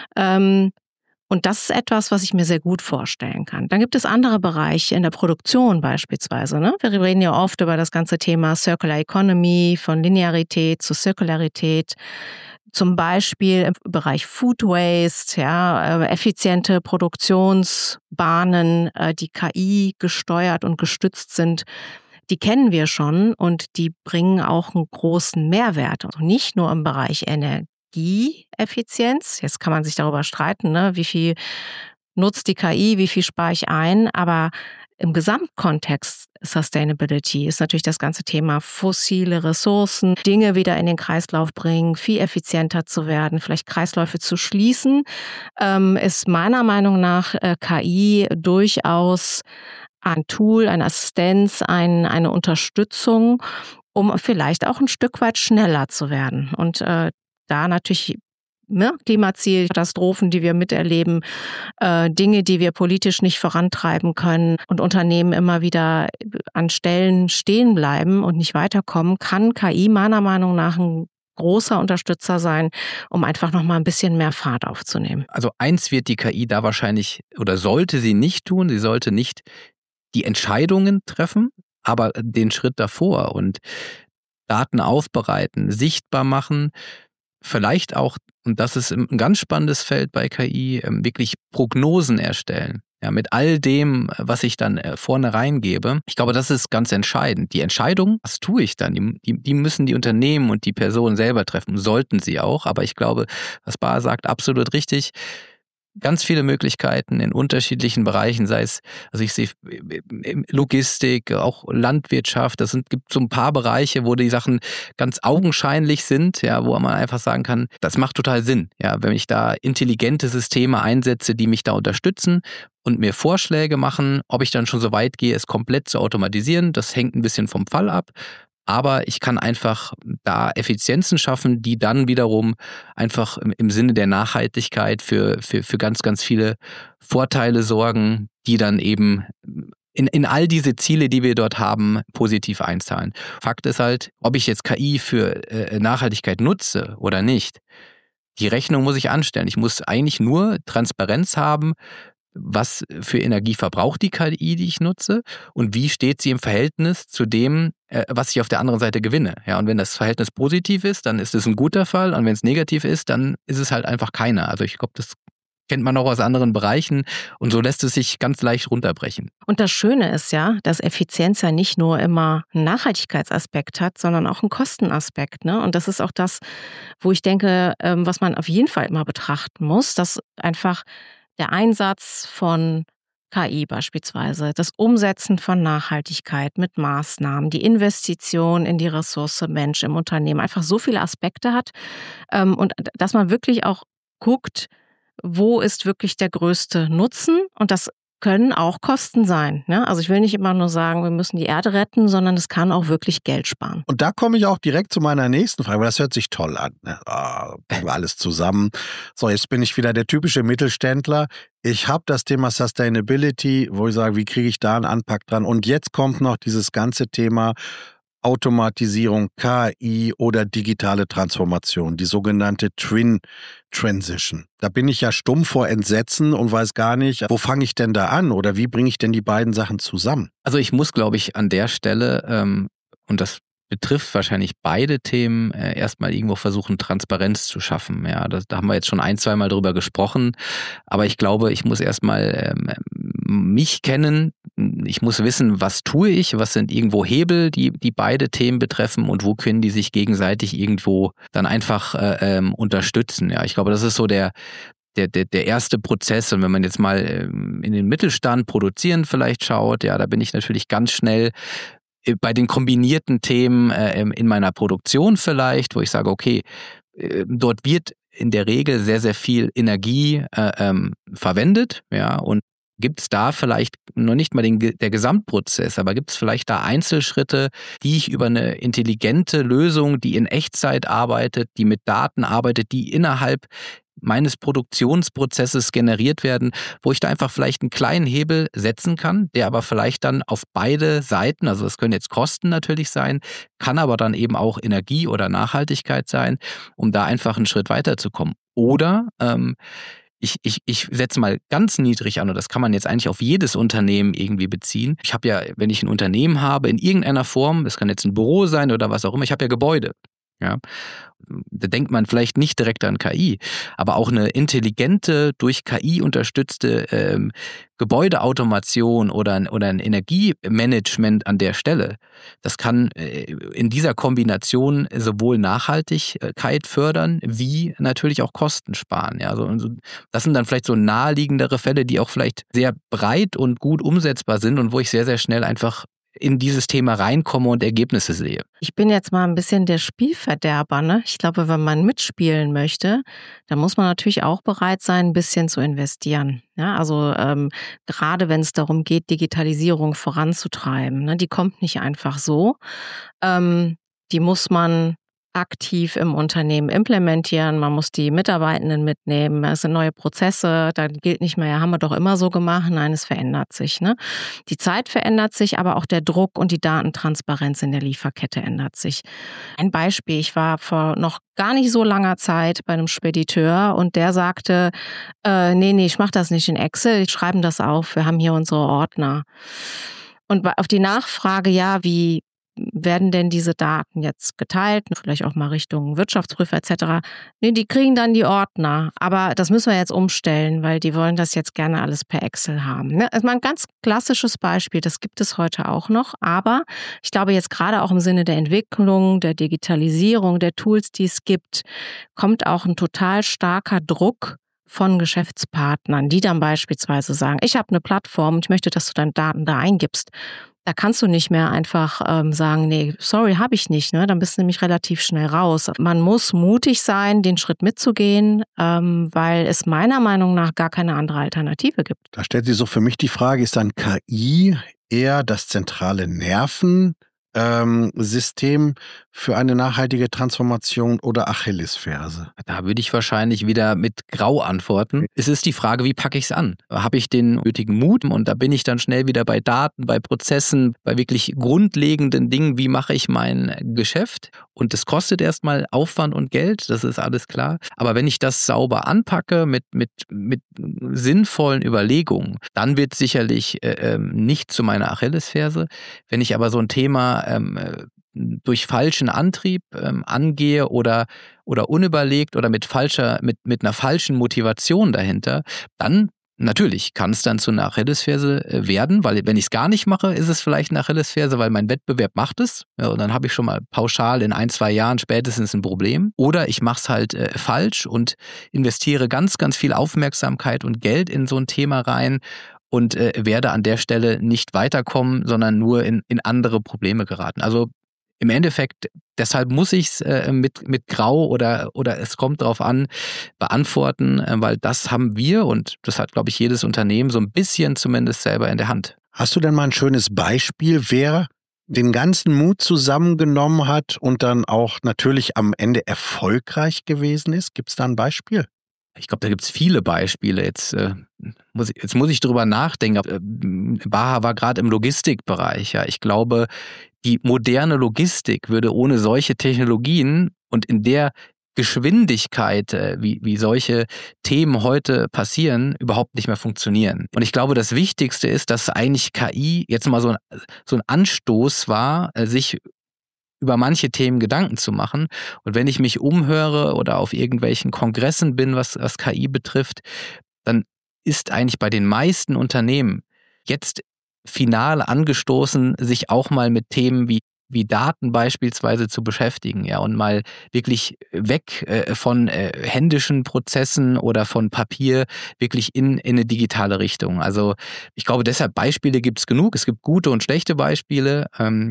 Und das ist etwas, was ich mir sehr gut vorstellen kann. Dann gibt es andere Bereiche in der Produktion beispielsweise. Ne? Wir reden ja oft über das ganze Thema Circular Economy, von Linearität zu Zirkularität. Zum Beispiel im Bereich Food Waste, ja, effiziente Produktionsbahnen, die KI gesteuert und gestützt sind. die kennen wir schon und die bringen auch einen großen Mehrwert. Also nicht nur im Bereich Energieeffizienz. Jetzt kann man sich darüber streiten, ne? Wie viel nutzt die KI, wie viel spare ich ein, aber im Gesamtkontext Sustainability ist natürlich das ganze Thema fossile Ressourcen, Dinge wieder in den Kreislauf bringen, viel effizienter zu werden, vielleicht Kreisläufe zu schließen, ist meiner Meinung nach KI durchaus ein Tool, eine Assistenz, eine Unterstützung, um vielleicht auch ein Stück weit schneller zu werden. Und da natürlich Klimaziel, Katastrophen, die wir miterleben, Dinge, die wir politisch nicht vorantreiben können und Unternehmen immer wieder an Stellen stehen bleiben und nicht weiterkommen, kann KI meiner Meinung nach ein großer Unterstützer sein, um einfach noch mal ein bisschen mehr Fahrt aufzunehmen. Also eins wird die KI da wahrscheinlich oder sollte sie nicht tun, sie sollte nicht die Entscheidungen treffen, aber den Schritt davor und Daten aufbereiten, sichtbar machen, vielleicht auch, und das ist ein ganz spannendes Feld bei KI, wirklich Prognosen erstellen. Ja, mit all dem, was ich dann vorne reingebe. Ich glaube, das ist ganz entscheidend. Die Entscheidung, was tue ich dann, die müssen die Unternehmen und die Personen selber treffen, sollten sie auch. Aber ich glaube, was Bar sagt, absolut richtig. Ganz viele Möglichkeiten in unterschiedlichen Bereichen, sei es, also ich sehe Logistik, auch Landwirtschaft, gibt so ein paar Bereiche, wo die Sachen ganz augenscheinlich sind, ja, wo man einfach sagen kann, das macht total Sinn, ja, wenn ich da intelligente Systeme einsetze, die mich da unterstützen und mir Vorschläge machen, ob ich dann schon so weit gehe, es komplett zu automatisieren, das hängt ein bisschen vom Fall ab. Aber ich kann einfach da Effizienzen schaffen, die dann wiederum einfach im Sinne der Nachhaltigkeit für ganz, ganz viele Vorteile sorgen, die dann eben in all diese Ziele, die wir dort haben, positiv einzahlen. Fakt ist halt, ob ich jetzt KI für Nachhaltigkeit nutze oder nicht, die Rechnung muss ich anstellen. Ich muss eigentlich nur Transparenz haben, was für Energie verbraucht die KI, die ich nutze und wie steht sie im Verhältnis zu dem, was ich auf der anderen Seite gewinne. Ja, und wenn das Verhältnis positiv ist, dann ist es ein guter Fall und wenn es negativ ist, dann ist es halt einfach keiner. Also ich glaube, das kennt man auch aus anderen Bereichen und so lässt es sich ganz leicht runterbrechen. Und das Schöne ist ja, dass Effizienz ja nicht nur immer einen Nachhaltigkeitsaspekt hat, sondern auch einen Kostenaspekt, ne? Und das ist auch das, wo ich denke, was man auf jeden Fall immer betrachten muss, dass einfach der Einsatz von KI beispielsweise, das Umsetzen von Nachhaltigkeit mit Maßnahmen, die Investition in die Ressource Mensch im Unternehmen einfach so viele Aspekte hat und dass man wirklich auch guckt, wo ist wirklich der größte Nutzen und das können auch Kosten sein. Ne? Also ich will nicht immer nur sagen, wir müssen die Erde retten, sondern es kann auch wirklich Geld sparen. Und da komme ich auch direkt zu meiner nächsten Frage, weil das hört sich toll an. Ne? Bringen wir alles zusammen. So, jetzt bin ich wieder der typische Mittelständler. Ich habe das Thema Sustainability, wo ich sage, wie kriege ich da einen Anpack dran? Und jetzt kommt noch dieses ganze Thema Automatisierung, KI oder digitale Transformation, die sogenannte Twin Transition. Da bin ich ja stumm vor Entsetzen und weiß gar nicht, wo fange ich denn da an oder wie bringe ich denn die beiden Sachen zusammen? Also ich muss, glaube ich, an der Stelle, und das betrifft wahrscheinlich beide Themen, erstmal irgendwo versuchen, Transparenz zu schaffen. Ja, da haben wir jetzt schon ein-, zweimal drüber gesprochen, aber ich glaube, ich muss erstmal mich kennen, ich muss wissen, was tue ich, was sind irgendwo Hebel, die beide Themen betreffen und wo können die sich gegenseitig irgendwo dann einfach unterstützen. Ja, ich glaube, das ist so der erste Prozess. Und wenn man jetzt mal in den Mittelstand produzieren vielleicht schaut, ja, da bin ich natürlich ganz schnell bei den kombinierten Themen in meiner Produktion vielleicht, wo ich sage, okay, dort wird in der Regel sehr, sehr viel Energie verwendet, ja, und gibt es da vielleicht noch nicht mal der Gesamtprozess, aber gibt es vielleicht da Einzelschritte, die ich über eine intelligente Lösung, die in Echtzeit arbeitet, die mit Daten arbeitet, die innerhalb meines Produktionsprozesses generiert werden, wo ich da einfach vielleicht einen kleinen Hebel setzen kann, der aber vielleicht dann auf beide Seiten, also das können jetzt Kosten natürlich sein, kann aber dann eben auch Energie oder Nachhaltigkeit sein, um da einfach einen Schritt weiterzukommen. Oder ich setze mal ganz niedrig an und das kann man jetzt eigentlich auf jedes Unternehmen irgendwie beziehen. Ich habe ja, wenn ich ein Unternehmen habe, in irgendeiner Form, das kann jetzt ein Büro sein oder was auch immer, ich habe ja Gebäude. Ja, da denkt man vielleicht nicht direkt an KI, aber auch eine intelligente, durch KI unterstützte Gebäudeautomation oder ein Energiemanagement an der Stelle, das kann in dieser Kombination sowohl Nachhaltigkeit fördern, wie natürlich auch Kosten sparen. Ja, also das sind dann vielleicht so naheliegendere Fälle, die auch vielleicht sehr breit und gut umsetzbar sind und wo ich sehr, sehr schnell einfach in dieses Thema reinkomme und Ergebnisse sehe. Ich bin jetzt mal ein bisschen der Spielverderber, ne? Ich glaube, wenn man mitspielen möchte, dann muss man natürlich auch bereit sein, ein bisschen zu investieren. Ja, also gerade wenn es darum geht, Digitalisierung voranzutreiben, ne? Die kommt nicht einfach so. Die muss man aktiv im Unternehmen implementieren. Man muss die Mitarbeitenden mitnehmen. Es sind neue Prozesse. Da gilt nicht mehr, ja, haben wir doch immer so gemacht. Nein, es verändert sich. Ne? Die Zeit verändert sich, aber auch der Druck und die Datentransparenz in der Lieferkette ändert sich. Ein Beispiel, ich war vor noch gar nicht so langer Zeit bei einem Spediteur und der sagte, nee, ich mache das nicht in Excel, ich schreibe das auf, wir haben hier unsere Ordner. Und auf die Nachfrage, ja, wie werden denn diese Daten jetzt geteilt, vielleicht auch mal Richtung Wirtschaftsprüfer etc. Nee, die kriegen dann die Ordner, aber das müssen wir jetzt umstellen, weil die wollen das jetzt gerne alles per Excel haben. Das ist mal ein ganz klassisches Beispiel, das gibt es heute auch noch, aber ich glaube jetzt gerade auch im Sinne der Entwicklung, der Digitalisierung, der Tools, die es gibt, kommt auch ein total starker Druck von Geschäftspartnern, die dann beispielsweise sagen, ich habe eine Plattform, ich möchte, dass du deine Daten da eingibst. Da kannst du nicht mehr einfach sagen, nee, sorry, habe ich nicht. Ne? Dann bist du nämlich relativ schnell raus. Man muss mutig sein, den Schritt mitzugehen, weil es meiner Meinung nach gar keine andere Alternative gibt. Da stellt sich so für mich die Frage, ist dann KI eher das zentrale Nervensystem für eine nachhaltige Transformation oder Achillesferse? Da würde ich wahrscheinlich wieder mit Grau antworten. Es ist die Frage, wie packe ich es an? Habe ich den nötigen Mut? Und da bin ich dann schnell wieder bei Daten, bei Prozessen, bei wirklich grundlegenden Dingen. Wie mache ich mein Geschäft? Und das kostet erstmal Aufwand und Geld, das ist alles klar. Aber wenn ich das sauber anpacke mit sinnvollen Überlegungen, dann wird es sicherlich nicht zu meiner Achillesferse. Wenn ich aber so ein Thema durch falschen Antrieb angehe oder unüberlegt oder mit einer falschen Motivation dahinter, dann natürlich kann es dann zu einer Achillesferse werden, weil wenn ich es gar nicht mache, ist es vielleicht eine Achillesferse, weil mein Wettbewerb macht es. Ja, und dann habe ich schon mal pauschal in 1-2 Jahren spätestens ein Problem. Oder ich mache es halt falsch und investiere ganz, ganz viel Aufmerksamkeit und Geld in so ein Thema rein und werde an der Stelle nicht weiterkommen, sondern nur in andere Probleme geraten. Also im Endeffekt, deshalb muss ich es mit Grau oder es kommt drauf an, beantworten, weil das haben wir und das hat, glaube ich, jedes Unternehmen so ein bisschen zumindest selber in der Hand. Hast du denn mal ein schönes Beispiel, wer den ganzen Mut zusammengenommen hat und dann auch natürlich am Ende erfolgreich gewesen ist? Gibt es da ein Beispiel? Ich glaube, da gibt es viele Beispiele. Jetzt muss ich drüber nachdenken. Baha war gerade im Logistikbereich. Ja. Ich glaube, die moderne Logistik würde ohne solche Technologien und in der Geschwindigkeit, wie solche Themen heute passieren, überhaupt nicht mehr funktionieren. Und ich glaube, das Wichtigste ist, dass eigentlich KI jetzt mal so ein Anstoß war, sich über manche Themen Gedanken zu machen. Und wenn ich mich umhöre oder auf irgendwelchen Kongressen bin, was KI betrifft, dann ist eigentlich bei den meisten Unternehmen jetzt final angestoßen, sich auch mal mit Themen wie Daten beispielsweise zu beschäftigen, ja, und mal wirklich weg von händischen Prozessen oder von Papier wirklich in eine digitale Richtung. Also ich glaube, deshalb Beispiele gibt es genug. Es gibt gute und schlechte Beispiele,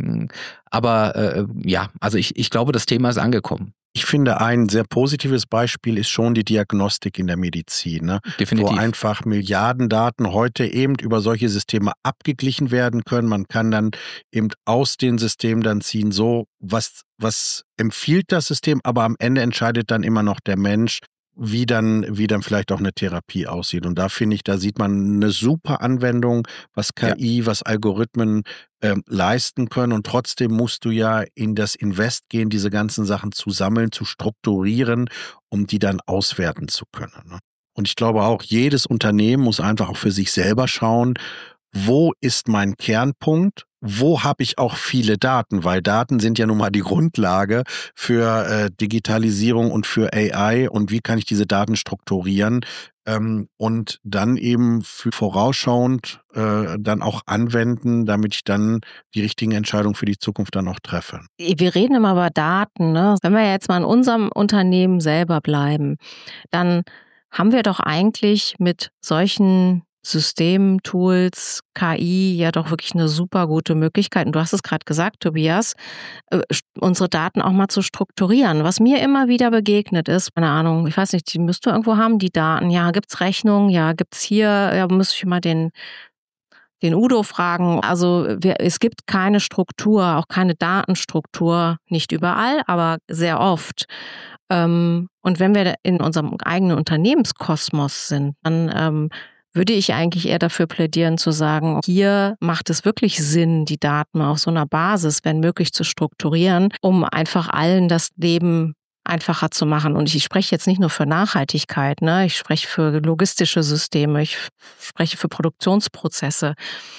aber also ich glaube, das Thema ist angekommen. Ich finde, ein sehr positives Beispiel ist schon die Diagnostik in der Medizin, ne? Definitiv. Wo einfach Milliarden Daten heute eben über solche Systeme abgeglichen werden können. Man kann dann eben aus den Systemen dann ziehen, so was empfiehlt das System, aber am Ende entscheidet dann immer noch der Mensch, wie dann vielleicht auch eine Therapie aussieht. Und da finde ich, da sieht man eine super Anwendung, was KI, was Algorithmen leisten können. Und trotzdem musst du ja in das Invest gehen, diese ganzen Sachen zu sammeln, zu strukturieren, um die dann auswerten zu können. Ne? Und ich glaube auch, jedes Unternehmen muss einfach auch für sich selber schauen, wo ist mein Kernpunkt, wo habe ich auch viele Daten? Weil Daten sind ja nun mal die Grundlage für Digitalisierung und für AI. Und wie kann ich diese Daten strukturieren und dann eben vorausschauend dann auch anwenden, damit ich dann die richtigen Entscheidungen für die Zukunft dann auch treffe? Wir reden immer über Daten, ne? Wenn wir jetzt mal in unserem Unternehmen selber bleiben, dann haben wir doch eigentlich mit solchen Systemen, Tools, KI ja doch wirklich eine super gute Möglichkeit. Und du hast es gerade gesagt, Tobias, unsere Daten auch mal zu strukturieren. Was mir immer wieder begegnet ist, keine Ahnung, ich weiß nicht, die müsst du irgendwo haben, die Daten. Ja, gibt's Rechnungen? Ja, gibt's hier? Ja, muss ich mal den Udo fragen. Also es gibt keine Struktur, auch keine Datenstruktur, nicht überall, aber sehr oft. Und wenn wir in unserem eigenen Unternehmenskosmos sind, dann würde ich eigentlich eher dafür plädieren zu sagen, hier macht es wirklich Sinn, die Daten auf so einer Basis, wenn möglich, zu strukturieren, um einfach allen das Leben einfacher zu machen. Und ich spreche jetzt nicht nur für Nachhaltigkeit, ne? Ich spreche für logistische Systeme, ich spreche für Produktionsprozesse.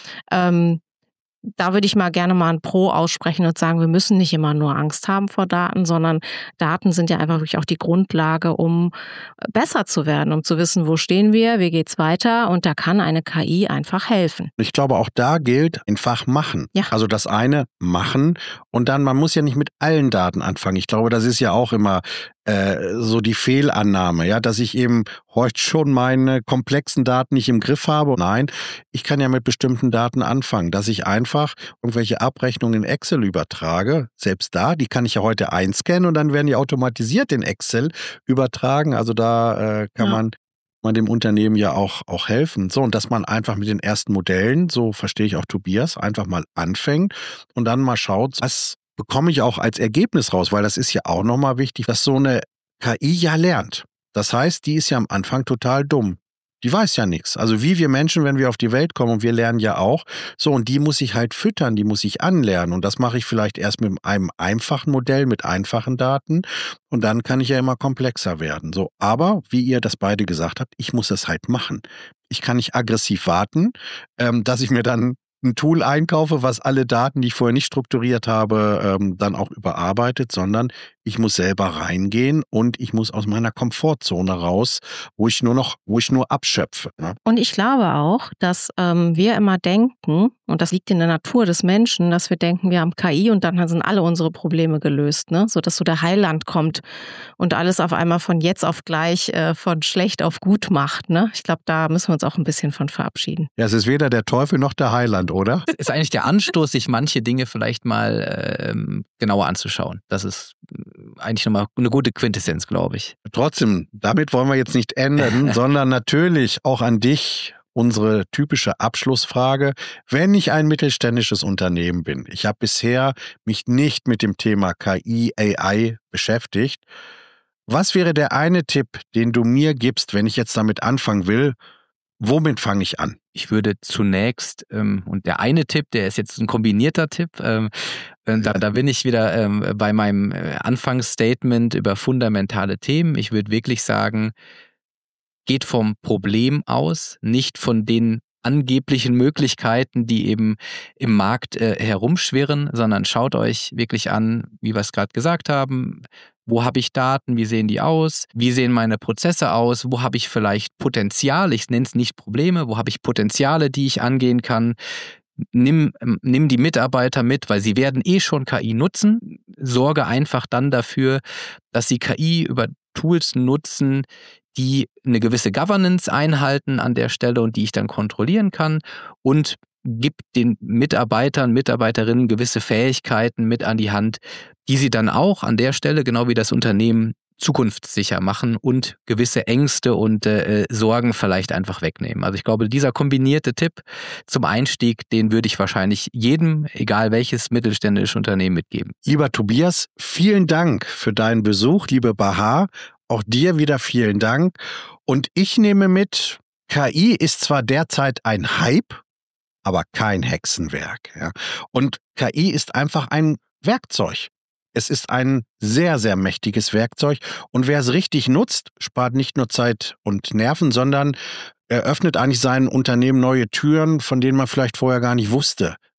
Da würde ich mal gerne mal ein Pro aussprechen und sagen, wir müssen nicht immer nur Angst haben vor Daten, sondern Daten sind ja einfach wirklich auch die Grundlage, um besser zu werden, um zu wissen, wo stehen wir, wie geht's weiter, und da kann eine KI einfach helfen. Ich glaube, auch da gilt einfach machen. Ja. Also das eine machen und dann, man muss ja nicht mit allen Daten anfangen. Ich glaube, das ist ja auch immer so die Fehlannahme, ja, dass ich eben heute schon meine komplexen Daten nicht im Griff habe. Nein, ich kann ja mit bestimmten Daten anfangen, dass ich einfach irgendwelche Abrechnungen in Excel übertrage. Selbst da, die kann ich ja heute einscannen und dann werden die automatisiert in Excel übertragen. Also da kann man dem Unternehmen ja auch helfen. So, und dass man einfach mit den ersten Modellen, so verstehe ich auch Tobias, einfach mal anfängt und dann mal schaut, was bekomme ich auch als Ergebnis raus, weil das ist ja auch nochmal wichtig, dass so eine KI ja lernt. Das heißt, die ist ja am Anfang total dumm. Die weiß ja nichts. Also wie wir Menschen, wenn wir auf die Welt kommen, und wir lernen ja auch, so, und die muss ich halt füttern, die muss ich anlernen. Und das mache ich vielleicht erst mit einem einfachen Modell, mit einfachen Daten. Und dann kann ich ja immer komplexer werden. So, aber wie ihr das beide gesagt habt, ich muss das halt machen. Ich kann nicht aggressiv warten, dass ich mir dann ein Tool einkaufe, was alle Daten, die ich vorher nicht strukturiert habe, dann auch überarbeitet, sondern ich muss selber reingehen und ich muss aus meiner Komfortzone raus, wo ich nur abschöpfe. Ne? Und ich glaube auch, dass wir immer denken, und das liegt in der Natur des Menschen, dass wir denken, wir haben KI und dann sind alle unsere Probleme gelöst, ne? Sodass so der Heiland kommt und alles auf einmal von jetzt auf gleich von schlecht auf gut macht. Ne? Ich glaube, da müssen wir uns auch ein bisschen von verabschieden. Ja, es ist weder der Teufel noch der Heiland, oder? Ist eigentlich der Anstoß, sich manche Dinge vielleicht mal genauer anzuschauen. Das ist eigentlich nochmal eine gute Quintessenz, glaube ich. Trotzdem, damit wollen wir jetzt nicht enden, sondern natürlich auch an dich unsere typische Abschlussfrage. Wenn ich ein mittelständisches Unternehmen bin, ich habe bisher mich nicht mit dem Thema KI, AI beschäftigt, was wäre der eine Tipp, den du mir gibst, wenn ich jetzt damit anfangen will? Womit fange ich an? Ich würde zunächst, und der eine Tipp, der ist jetzt ein kombinierter Tipp, da bin ich wieder bei meinem Anfangsstatement über fundamentale Themen. Ich würde wirklich sagen, geht vom Problem aus, nicht von den angeblichen Möglichkeiten, die eben im Markt herumschwirren, sondern schaut euch wirklich an, wie wir es gerade gesagt haben, wo habe ich Daten, wie sehen die aus, wie sehen meine Prozesse aus, wo habe ich vielleicht Potenzial, ich nenne es nicht Probleme, wo habe ich Potenziale, die ich angehen kann. Nimm die Mitarbeiter mit, weil sie werden schon KI nutzen. Sorge einfach dann dafür, dass sie KI über Tools nutzen, die eine gewisse Governance einhalten an der Stelle und die ich dann kontrollieren kann, und gib den Mitarbeitern, Mitarbeiterinnen gewisse Fähigkeiten mit an die Hand, die sie dann auch an der Stelle, genau wie das Unternehmen, zukunftssicher machen und gewisse Ängste und Sorgen vielleicht einfach wegnehmen. Also ich glaube, dieser kombinierte Tipp zum Einstieg, den würde ich wahrscheinlich jedem, egal welches mittelständische Unternehmen, mitgeben. Lieber Tobias, vielen Dank für deinen Besuch, liebe Bahar. Auch dir wieder vielen Dank. Und ich nehme mit, KI ist zwar derzeit ein Hype, aber kein Hexenwerk. Ja. Und KI ist einfach ein Werkzeug. Es ist ein sehr, sehr mächtiges Werkzeug. Und wer es richtig nutzt, spart nicht nur Zeit und Nerven, sondern eröffnet eigentlich seinem Unternehmen neue Türen, von denen man vielleicht vorher gar nicht wusste,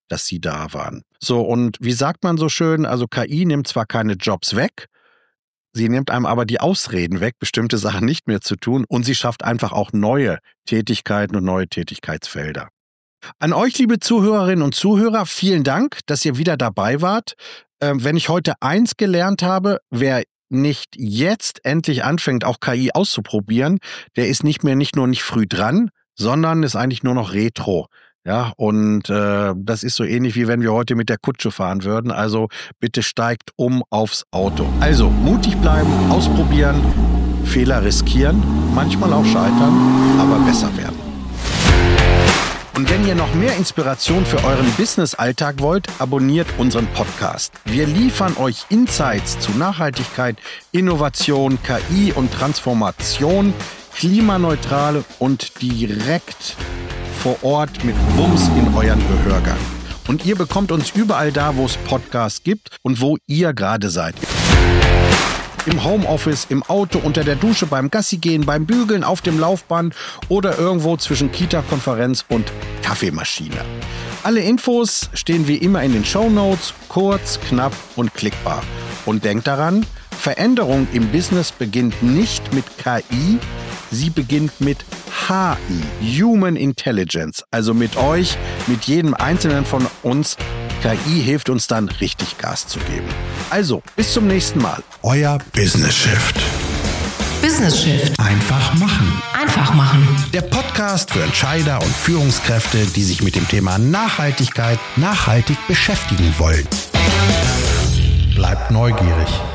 dass sie da waren. So, und wie sagt man so schön, also KI nimmt zwar keine Jobs weg, sie nimmt einem aber die Ausreden weg, bestimmte Sachen nicht mehr zu tun, und sie schafft einfach auch neue Tätigkeiten und neue Tätigkeitsfelder. An euch, liebe Zuhörerinnen und Zuhörer, vielen Dank, dass ihr wieder dabei wart. Wenn ich heute eins gelernt habe, wer nicht jetzt endlich anfängt, auch KI auszuprobieren, der ist nicht früh dran, sondern ist eigentlich nur noch Retro. Ja, und das ist so ähnlich, wie wenn wir heute mit der Kutsche fahren würden. Also bitte steigt aufs Auto. Also mutig bleiben, ausprobieren, Fehler riskieren, manchmal auch scheitern, aber besser werden. Und wenn ihr noch mehr Inspiration für euren Business-Alltag wollt, abonniert unseren Podcast. Wir liefern euch Insights zu Nachhaltigkeit, Innovation, KI und Transformation, klimaneutral und direkt vor Ort mit Wumms in euren Gehörgang. Und ihr bekommt uns überall da, wo es Podcasts gibt und wo ihr gerade seid. Im Homeoffice, im Auto, unter der Dusche, beim Gassigehen, beim Bügeln, auf dem Laufband oder irgendwo zwischen Kita-Konferenz und Kaffeemaschine. Alle Infos stehen wie immer in den Shownotes, kurz, knapp und klickbar. Und denkt daran, Veränderung im Business beginnt nicht mit KI, sie beginnt mit HI, Human Intelligence, also mit euch, mit jedem Einzelnen von uns. KI hilft uns dann, richtig Gas zu geben. Also, bis zum nächsten Mal. Euer Business Shift. Business Shift. Einfach machen. Einfach machen. Der Podcast für Entscheider und Führungskräfte, die sich mit dem Thema Nachhaltigkeit nachhaltig beschäftigen wollen. Bleibt neugierig.